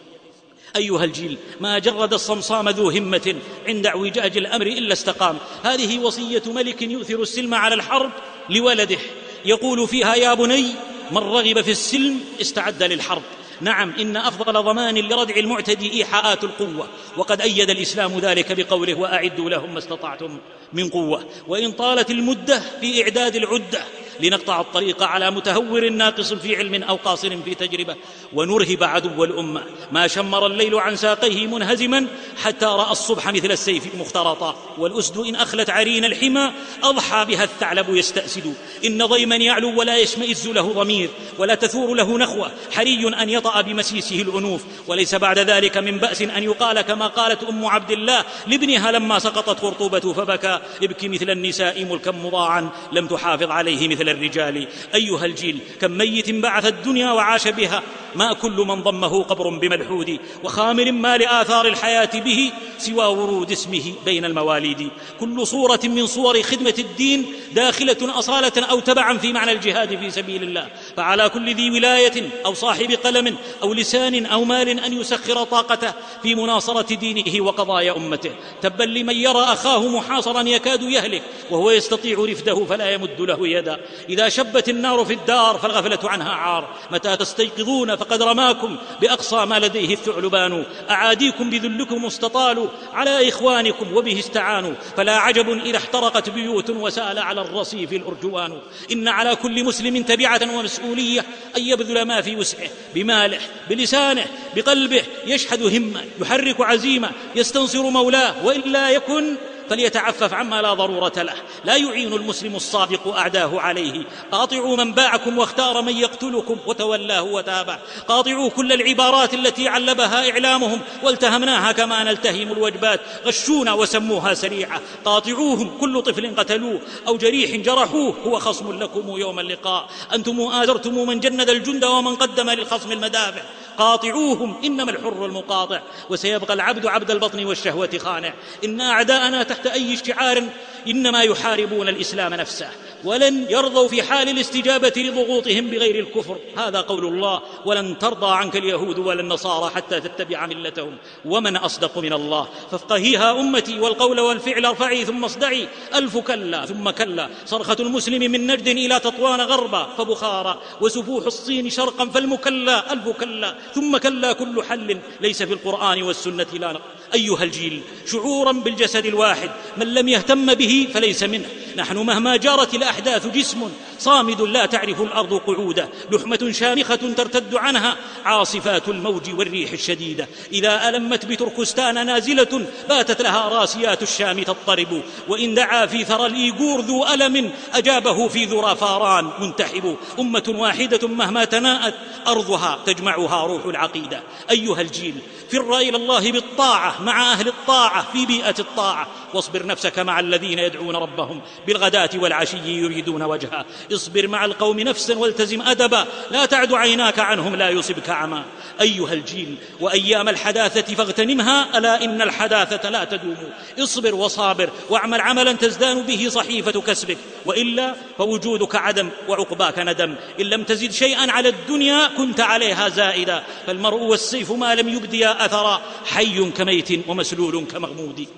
أيها الجيل، ما جرد الصمصام ذو همة عند اعوجاج الأمر إلا استقام. هذه وصية ملك يؤثر السلم على الحرب لولده، يقول فيها: يا بني من رغب في السلم استعد للحرب. نعم، إن أفضل ضمان لردع المعتدي إيحاءات القوة، وقد أيد الإسلام ذلك بقوله: وأعدوا لهم ما استطعتم من قوة. وإن طالت المدة في إعداد العدة لنقطع الطريق على متهور ناقص في علم أو قاصر في تجربة، ونرهب عدو الأمة. ما شمر الليل عن ساقيه منهزما حتى رأى الصبح مثل السيف مخترطا. والأسد إن أخلت عرين الحمى أضحى بها الثعلب يستأسد. إن ضيما يعلو ولا يشمئز له ضمير ولا تثور له نخوة، حري أن يطأ بمسيسه الأنوف. وليس بعد ذلك من بأس أن يقال كما قالت أم عبد الله لابنها لما سقطت خرطوبة فبكى: ابكي مثل النساء ملكا مضاعا لم تحافظ عليه مثل الرجال. أيها الجيل، كم ميت بعث الدنيا وعاش بها، ما كل من ضمه قبر بملحود، وخامر ما لآثار الحياة به سوى ورود اسمه بين المواليد. كل صورة من صور خدمة الدين داخلة أصالة أو تبعا في معنى الجهاد في سبيل الله. فعلى كل ذي ولاية أو صاحب قلم أو لسان أو مال أن يسخر طاقته في مناصرة دينه وقضايا أمته. تبا لمن يرى أخاه محاصرا يكاد يهلك وهو يستطيع رفده فلا يمد له يدا. إذا شبت النار في الدار فالغفلة عنها عار. متى تستيقظون فقد رماكم بأقصى ما لديه الثعلبان. أعاديكم بذلكم استطالوا على إخوانكم وبه استعانوا. فلا عجب إذا احترقت بيوت وسال على الرصيف الأرجوان. إن على كل مسلم تبعة ومسؤولية أن يبذل ما في وسعه بماله بلسانه بقلبه، يشحذ همة يحرك عزيمة يستنصر مولاه، وإلا يكن فليتعفف عما لا ضرورة له. لا يعين المسلم الصادق أعداه عليه. قاطعوا من باعكم واختار من يقتلكم وتولاه وتابع. قاطعوا كل العبارات التي علبها إعلامهم والتهمناها كما نلتهم الوجبات. غشونا وسموها سريعة. قاطعوهم، كل طفل قتلوه أو جريح جرحوه هو خصم لكم يوم اللقاء. أنتم آزرتم من جند الجند ومن قدم للخصم المدافع. قاطعوهم، إنما الحر المقاطع، وسيبقى العبد عبد البطن والشهوة خانع. إن أعداءنا تحت أي شعار إنما يحاربون الإسلام نفسه، ولن يرضوا في حال الاستجابة لضغوطهم بغير الكفر. هذا قول الله: ولن ترضى عنك اليهود ولا النصارى حتى تتبع ملتهم ومن أصدق من الله. فافقهيها أمتي والقول والفعل ارفعي ثم اصدعي. ألف كلا ثم كلا. صرخة المسلم من نجد إلى تطوان غربا فبخارا، وسفوح الصين شرقا فالمكلا. ألف كلا ثم كلا. كل حل ليس في القرآن والسنة لا. أيها الجيل، شعورا بالجسد الواحد من لم يهتم به فليس منه. نحن مهما جارت الأحداث جسم صامد لا تعرف الأرض قعوده، لحمة شامخة ترتد عنها عاصفات الموج والريح الشديدة. إذا ألمت بتركستان نازلة باتت لها راسيات الشام تضطرب. وإن دعا في ثرى الإيغور ذو ألم أجابه في ذرى فاران منتحب. أمة واحدة مهما تناءت أرضها تجمعها روح العقيدة. أيها الجيل، فر إلى الله بالطاعة مع أهل الطاعة في بيئة الطاعة، واصبر نفسك مع الذين يدعون ربهم بالغداة والعشي يريدون وجهه. اصبر مع القوم نفسا والتزم أدبا، لا تعد عيناك عنهم لا يصبك عمى. أيها الجيل، وأيام الحداثة فاغتنمها، ألا إن الحداثة لا تدوم. اصبر وصابر واعمل عملا تزدان به صحيفة كسبك، وإلا فوجودك عدم وعقباك ندم. إن لم تزد شيئا على الدنيا كنت عليها زائدا، فالمرء والسيف ما لم يبديا أثرا، حي كميت ومسلول كمغمود.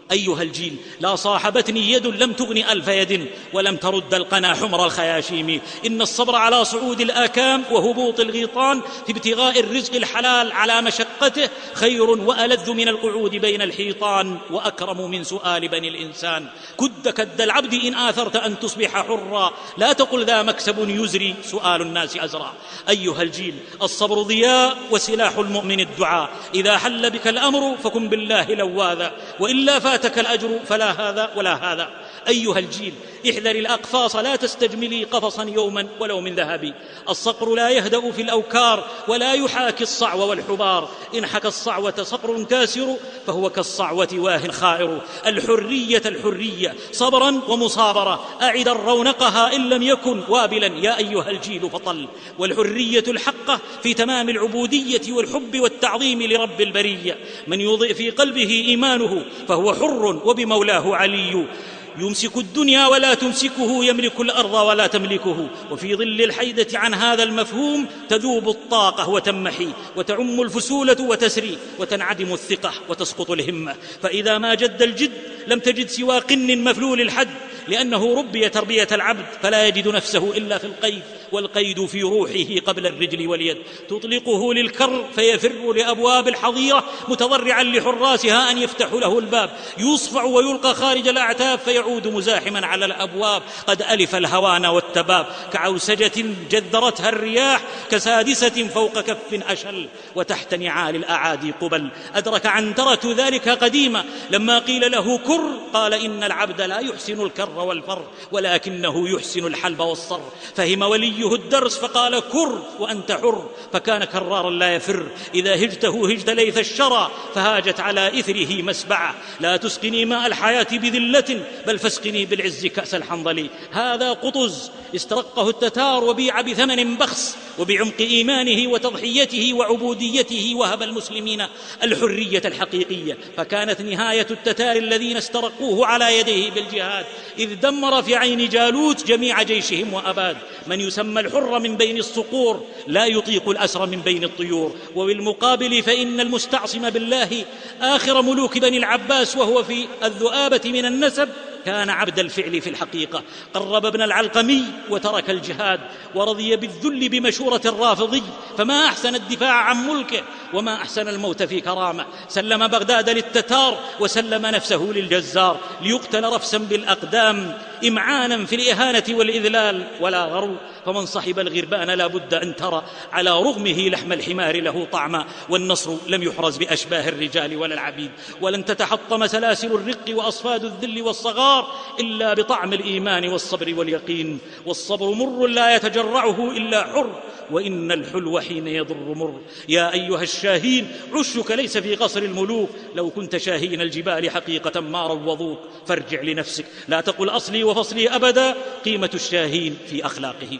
أيها الجيل، لا صاحبتني يد لم تغن ألف يد ولم ترد القنا حمر الخياشيم. إن الصبر على صعود الآكام وهبوط الغيطان في ابتغاء الرزق الحلال على مشقته خير وألذ من القعود بين الحيطان، وأكرم من سؤال بني الإنسان. كد كد العبد إن آثرت أن تصبح حرا، لا تقل ذا مكسب يزري سؤال الناس أزرع. أيها الجيل، الصبر ضياء وسلاح المؤمن الدعاء. إذا حل بك الأمر فكن بالله لواذا، وإلا فاتك الأجر فلا هذا ولا هذا. أيها الجيل، احذر الأقفاص لا تستجملي قفصا يوما ولو من ذهب. الصقر لا يهدأ في الأوكار ولا يحاكي الصعو والحبار. إن حكى الصعوة صقر كاسر فهو كالصعوة واه خائر. الحرية الحرية صبرا ومصابرة، أعد رونقها إن لم يكن وابلا يا أيها الجيل فطل. والحرية الحقة في تمام العبودية والحب والتعظيم لرب البرية. من يضئ في قلبه إيمانه فهو حر وبمولاه علي. يمسك الدنيا ولا تمسكه، يملك الأرض ولا تملكه. وفي ظل الحيدة عن هذا المفهوم تذوب الطاقة وتمحي، وتعم الفسولة وتسري، وتنعدم الثقة وتسقط الهمة. فإذا ما جد الجد لم تجد سوى قن مفلول الحد، لأنه ربي تربية العبد فلا يجد نفسه إلا في القيد، والقيد في روحه قبل الرجل واليد. تطلقه للكر فيفر لأبواب الحظيرة متضرعا لحراسها أن يفتحوا له الباب. يصفع ويلقى خارج الأعتاب فيعود مزاحما على الأبواب. قد ألف الهوان والتباب كعوسجة جذرتها الرياح، كسادسة فوق كف أشل وتحت نعال الأعادي قبل. أدرك عنترة ذلك قديما لما قيل له كر، قال إن العبد لا يحسن الكر والفر ولكنه يحسن الحلب والصر. فهم وليه الدرس فقال كر وأنت حر، فكان كرارا لا يفر. إذا هجته هجت ليث الشرى فهاجت على إثره مسبعة. لا تسقني ماء الحياة بذلة بل فاسقني بالعز كأس الحنظل. هذا قطز استرقه التتار وبيع بثمن بخس، وبعمق إيمانه وتضحيته وعبوديته وهب المسلمين الحرية الحقيقية. فكانت نهاية التتار الذين استرقوه على يديه بالجهاد، إذ دمر في عين جالوت جميع جيشهم وأباد. من يسمى الحر من بين الصقور لا يطيق الأسر من بين الطيور. وبالمقابل فإن المستعصم بالله آخر ملوك بني العباس وهو في الذؤابة من النسب كان عبد الفعل في الحقيقة. قرب ابن العلقمي وترك الجهاد، ورضي بالذل بمشورة الرافضي. فما أحسن الدفاع عن ملكه وما أحسن الموت في كرامة. سلم بغداد للتتار وسلم نفسه للجزار، ليقتل رفسا بالأقدام إمعانا في الإهانة والإذلال ولا غرو. فمن صحب الغربان لا بد أن ترى على رغمه لحم الحمار له طعما. والنصر لم يحرز بأشباه الرجال ولا العبيد، ولن تتحطم سلاسل الرق وأصفاد الذل والصغار إلا بطعم الإيمان والصبر واليقين. والصبر مر لا يتجرعه إلا حر، وإن الحلو حين يضر مر. يا أيها الشاهين، عشك ليس في قصر الملوك. لو كنت شاهين الجبال حقيقة ما روضوك، فارجع لنفسك. لا تقل أصلي وفصلي أبدا، قيمة الشاهين في أخلاقه.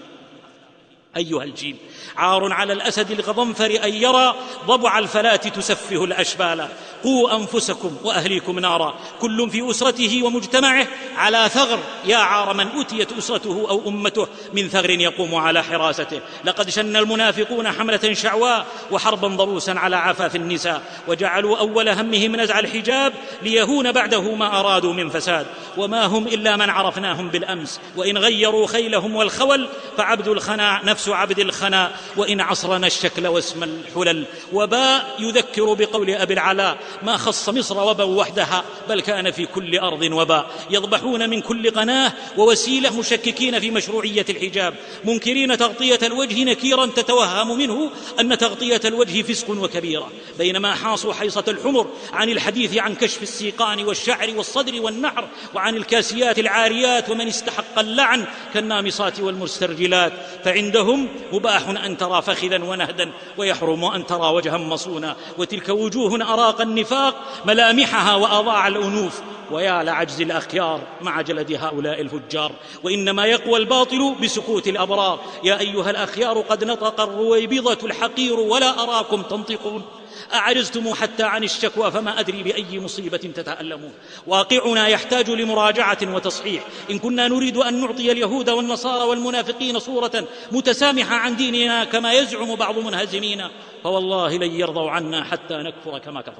أيها الجيل، عار على الأسد الغضنفر أن يرى ضبع الفلاة تسفه الأشبال. قوا أنفسكم وأهليكم نارا، كل في أسرته ومجتمعه على ثغر. يا عار من أتيت أسرته أو أمته من ثغر يقوم على حراسته. لقد شن المنافقون حملة شعواء وحربا ضروسا على عفاف النساء، وجعلوا أول همهم نزع الحجاب ليهون بعده ما أرادوا من فساد. وما هم إلا من عرفناهم بالأمس، وإن غيروا خيلهم والخول فعبد الخنا نفس عبد الخنا، وإن عصرنا الشكل واسم الحلل. وباء يذكر بقول أبي العلاء: ما خص مصر وبا وحدها بل كان في كل أرض وباء. يضبحون من كل قناة ووسيلة مشككين في مشروعية الحجاب، منكرين تغطية الوجه نكيرا تتوهم منه أن تغطية الوجه فسق وكبيرة، بينما حاصوا حيصة الحمر عن الحديث عن كشف السيقان والشعر والصدر والنحر، وعن الكاسيات العاريات ومن استحق اللعن كالنامصات والمسترجلات. فعندهم مباح أن ترى فخذا ونهدا، ويحرم أن ترى وجها مصونا. وتلك وجوه أراق النفاق ملامحها وأضاع الأنوف. ويا لعجز الأخيار مع جلد هؤلاء الفجار. وإنما يقوى الباطل بسكوت الأبرار. يا أيها الأخيار، قد نطق الرويبضة الحقير ولا أراكم تنطقون. أعجزتم حتى عن الشكوى فما أدري بأي مصيبة تتألمون. واقعنا يحتاج لمراجعة وتصحيح. إن كنا نريد أن نعطي اليهود والنصارى والمنافقين صورة متسامحة عن ديننا كما يزعم بعض منهزمينا، فوالله لن يرضوا عنا حتى نكفر كما كفروا.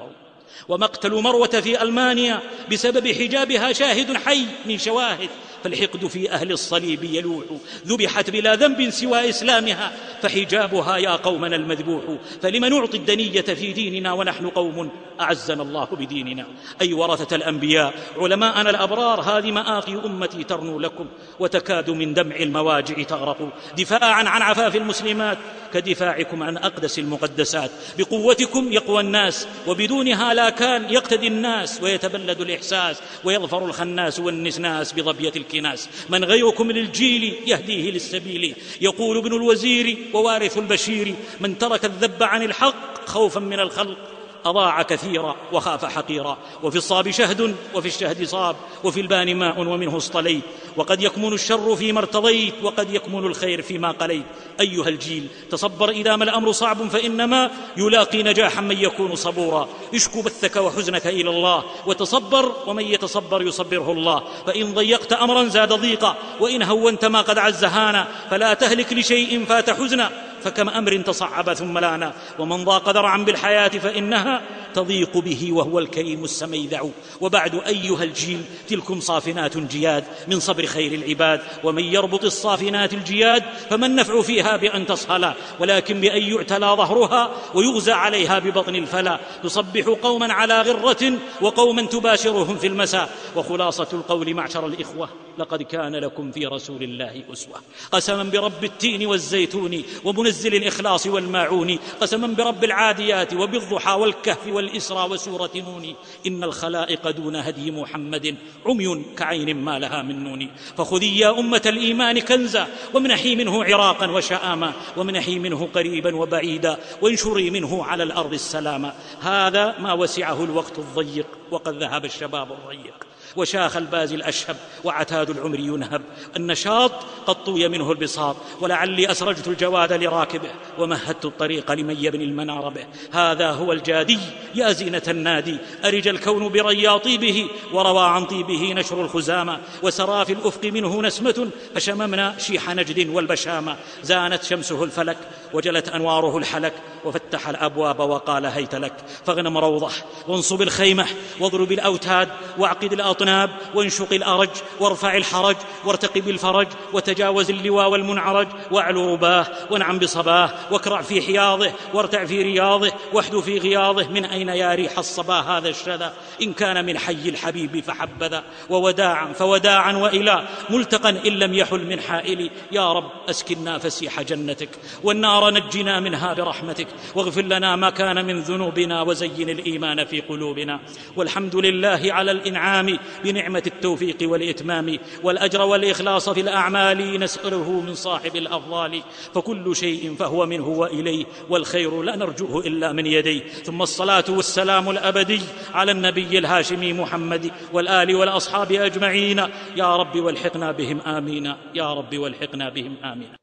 ومقتل مروة في ألمانيا بسبب حجابها شاهد حي من شواهد. فالحقد في أهل الصليب يلوح، ذبحت بلا ذنب سوى إسلامها، فحجابها يا قومنا المذبوح. فلم نعطي الدنية في ديننا ونحن قوم أعزنا الله بديننا. أي ورثة الأنبياء علماءنا الأبرار، هذه مآقي أمتي ترنو لكم، وتكاد من دمع المواجع تغرق، دفاعا عن عفاف المسلمات كدفاعكم عن أقدس المقدسات. بقوتكم يقوى الناس، وبدونها لا كان يقتدي الناس، ويتبلد الإحساس ويظفر الخناس والنسناس بظبية الكناس. من غيركم للجيل يهديه للسبيل، يقول ابن الوزير ووارث البشير، من ترك الذب عن الحق خوفا من الخلق أضاع كثيرا وخاف حقيرا. وفي الصاب شهد وفي الشهد صاب، وفي البان ماء ومنه اصطليت، وقد يكمن الشر فيما ارتضيت، وقد يكمن الخير فيما قليت. أيها الجيل تصبر إذا ما الأمر صعب، فإنما يلاقي نجاحا من يكون صبورا. اشكو بثك وحزنك إلى الله وتصبر، ومن يتصبر يصبره الله. فإن ضيقت أمرا زاد ضيقا، وإن هونت ما قد عز هانا. فلا تهلك لشيء فات حزنا، فكم أمر تصعب ثم لانا. ومن ضاق ذرعا بالحياة فإنها تضيق به، وهو الكريم السميذع. وبعد أيها الجيل تلكم صافنات جياد من صبر خير العباد، ومن يربط الصافنات الجياد فما النفع فيها بأن تصهلا، ولكن بأن يعتلى ظهرها ويغزى عليها ببطن الفلا. تصبح قوما على غرة وقوما تباشرهم في المساء. وخلاصة القول معشر الإخوة، لقد كان لكم في رسول الله أسوة. قسما برب التين والزيتون ومنزل الإخلاص والماعون، قسما برب العاديات وبالضحى والكهف والإسرى وسورة نون، إن الخلائق دون هدي محمد عمي كعين ما لها من نون. فخذي يا أمة الإيمان كنزا، وامنحي منه عراقا وشآما، وامنحي منه قريبا وبعيدا، وانشري منه على الأرض السلاما. هذا ما وسعه الوقت الضيق، وقد ذهب الشباب الريق، وشاخ الباز الأشهب، وعتاد العمر ينهب. النشاط قد طوي منه البساط، ولعلي أسرجت الجواد لراكبه، ومهدت الطريق لمن يبني المنار به. هذا هو الجادي يا زينة النادي، أرج الكون بريا طيبه، وروى عن طيبه نشر الخزامة. وسرى في الأفق منه نسمة، فشممنا شيح نجد والبشامة. زانت شمسه الفلك، وجلت أنواره الحلك، وفتح الأبواب وقال هيت لك. فاغنم روضه، وانصب الخيمة، واضرب الأوتاد، واعقد الأطناب، وانشق الأرج، وارفع الحرج، وارتقب الفرج، وتجاوز اللواء والمنعرج، واعلو رباه، وانعم بصباه، واكرع في حياضه، وارتع في رياضه، واحدو في غياضه. من أين يا ريح الصبا هذا الشذا؟ إن كان من حي الحبيب فحبذا. ووداعا فوداعا، وإلى ملتقى إن لم يحل من حائل. يا رب أسكننا فسيح جنتك، والنار نجنا منها برحمتك، واغفر لنا ما كان من ذنوبنا، وزين الإيمان في قلوبنا. والحمد لله على الإنعام بنعمة التوفيق والإتمام، والأجر والإخلاص في الأعمال نسأله من صاحب الأفضال. فكل شيء فهو منه وإليه، والخير لا نرجوه إلا من يديه. ثم الصلاة والسلام الأبدي على النبي الهاشمي محمد، والآل والأصحاب أجمعين. يا رب والحقنا بهم آمين، يا رب والحقنا بهم آمين.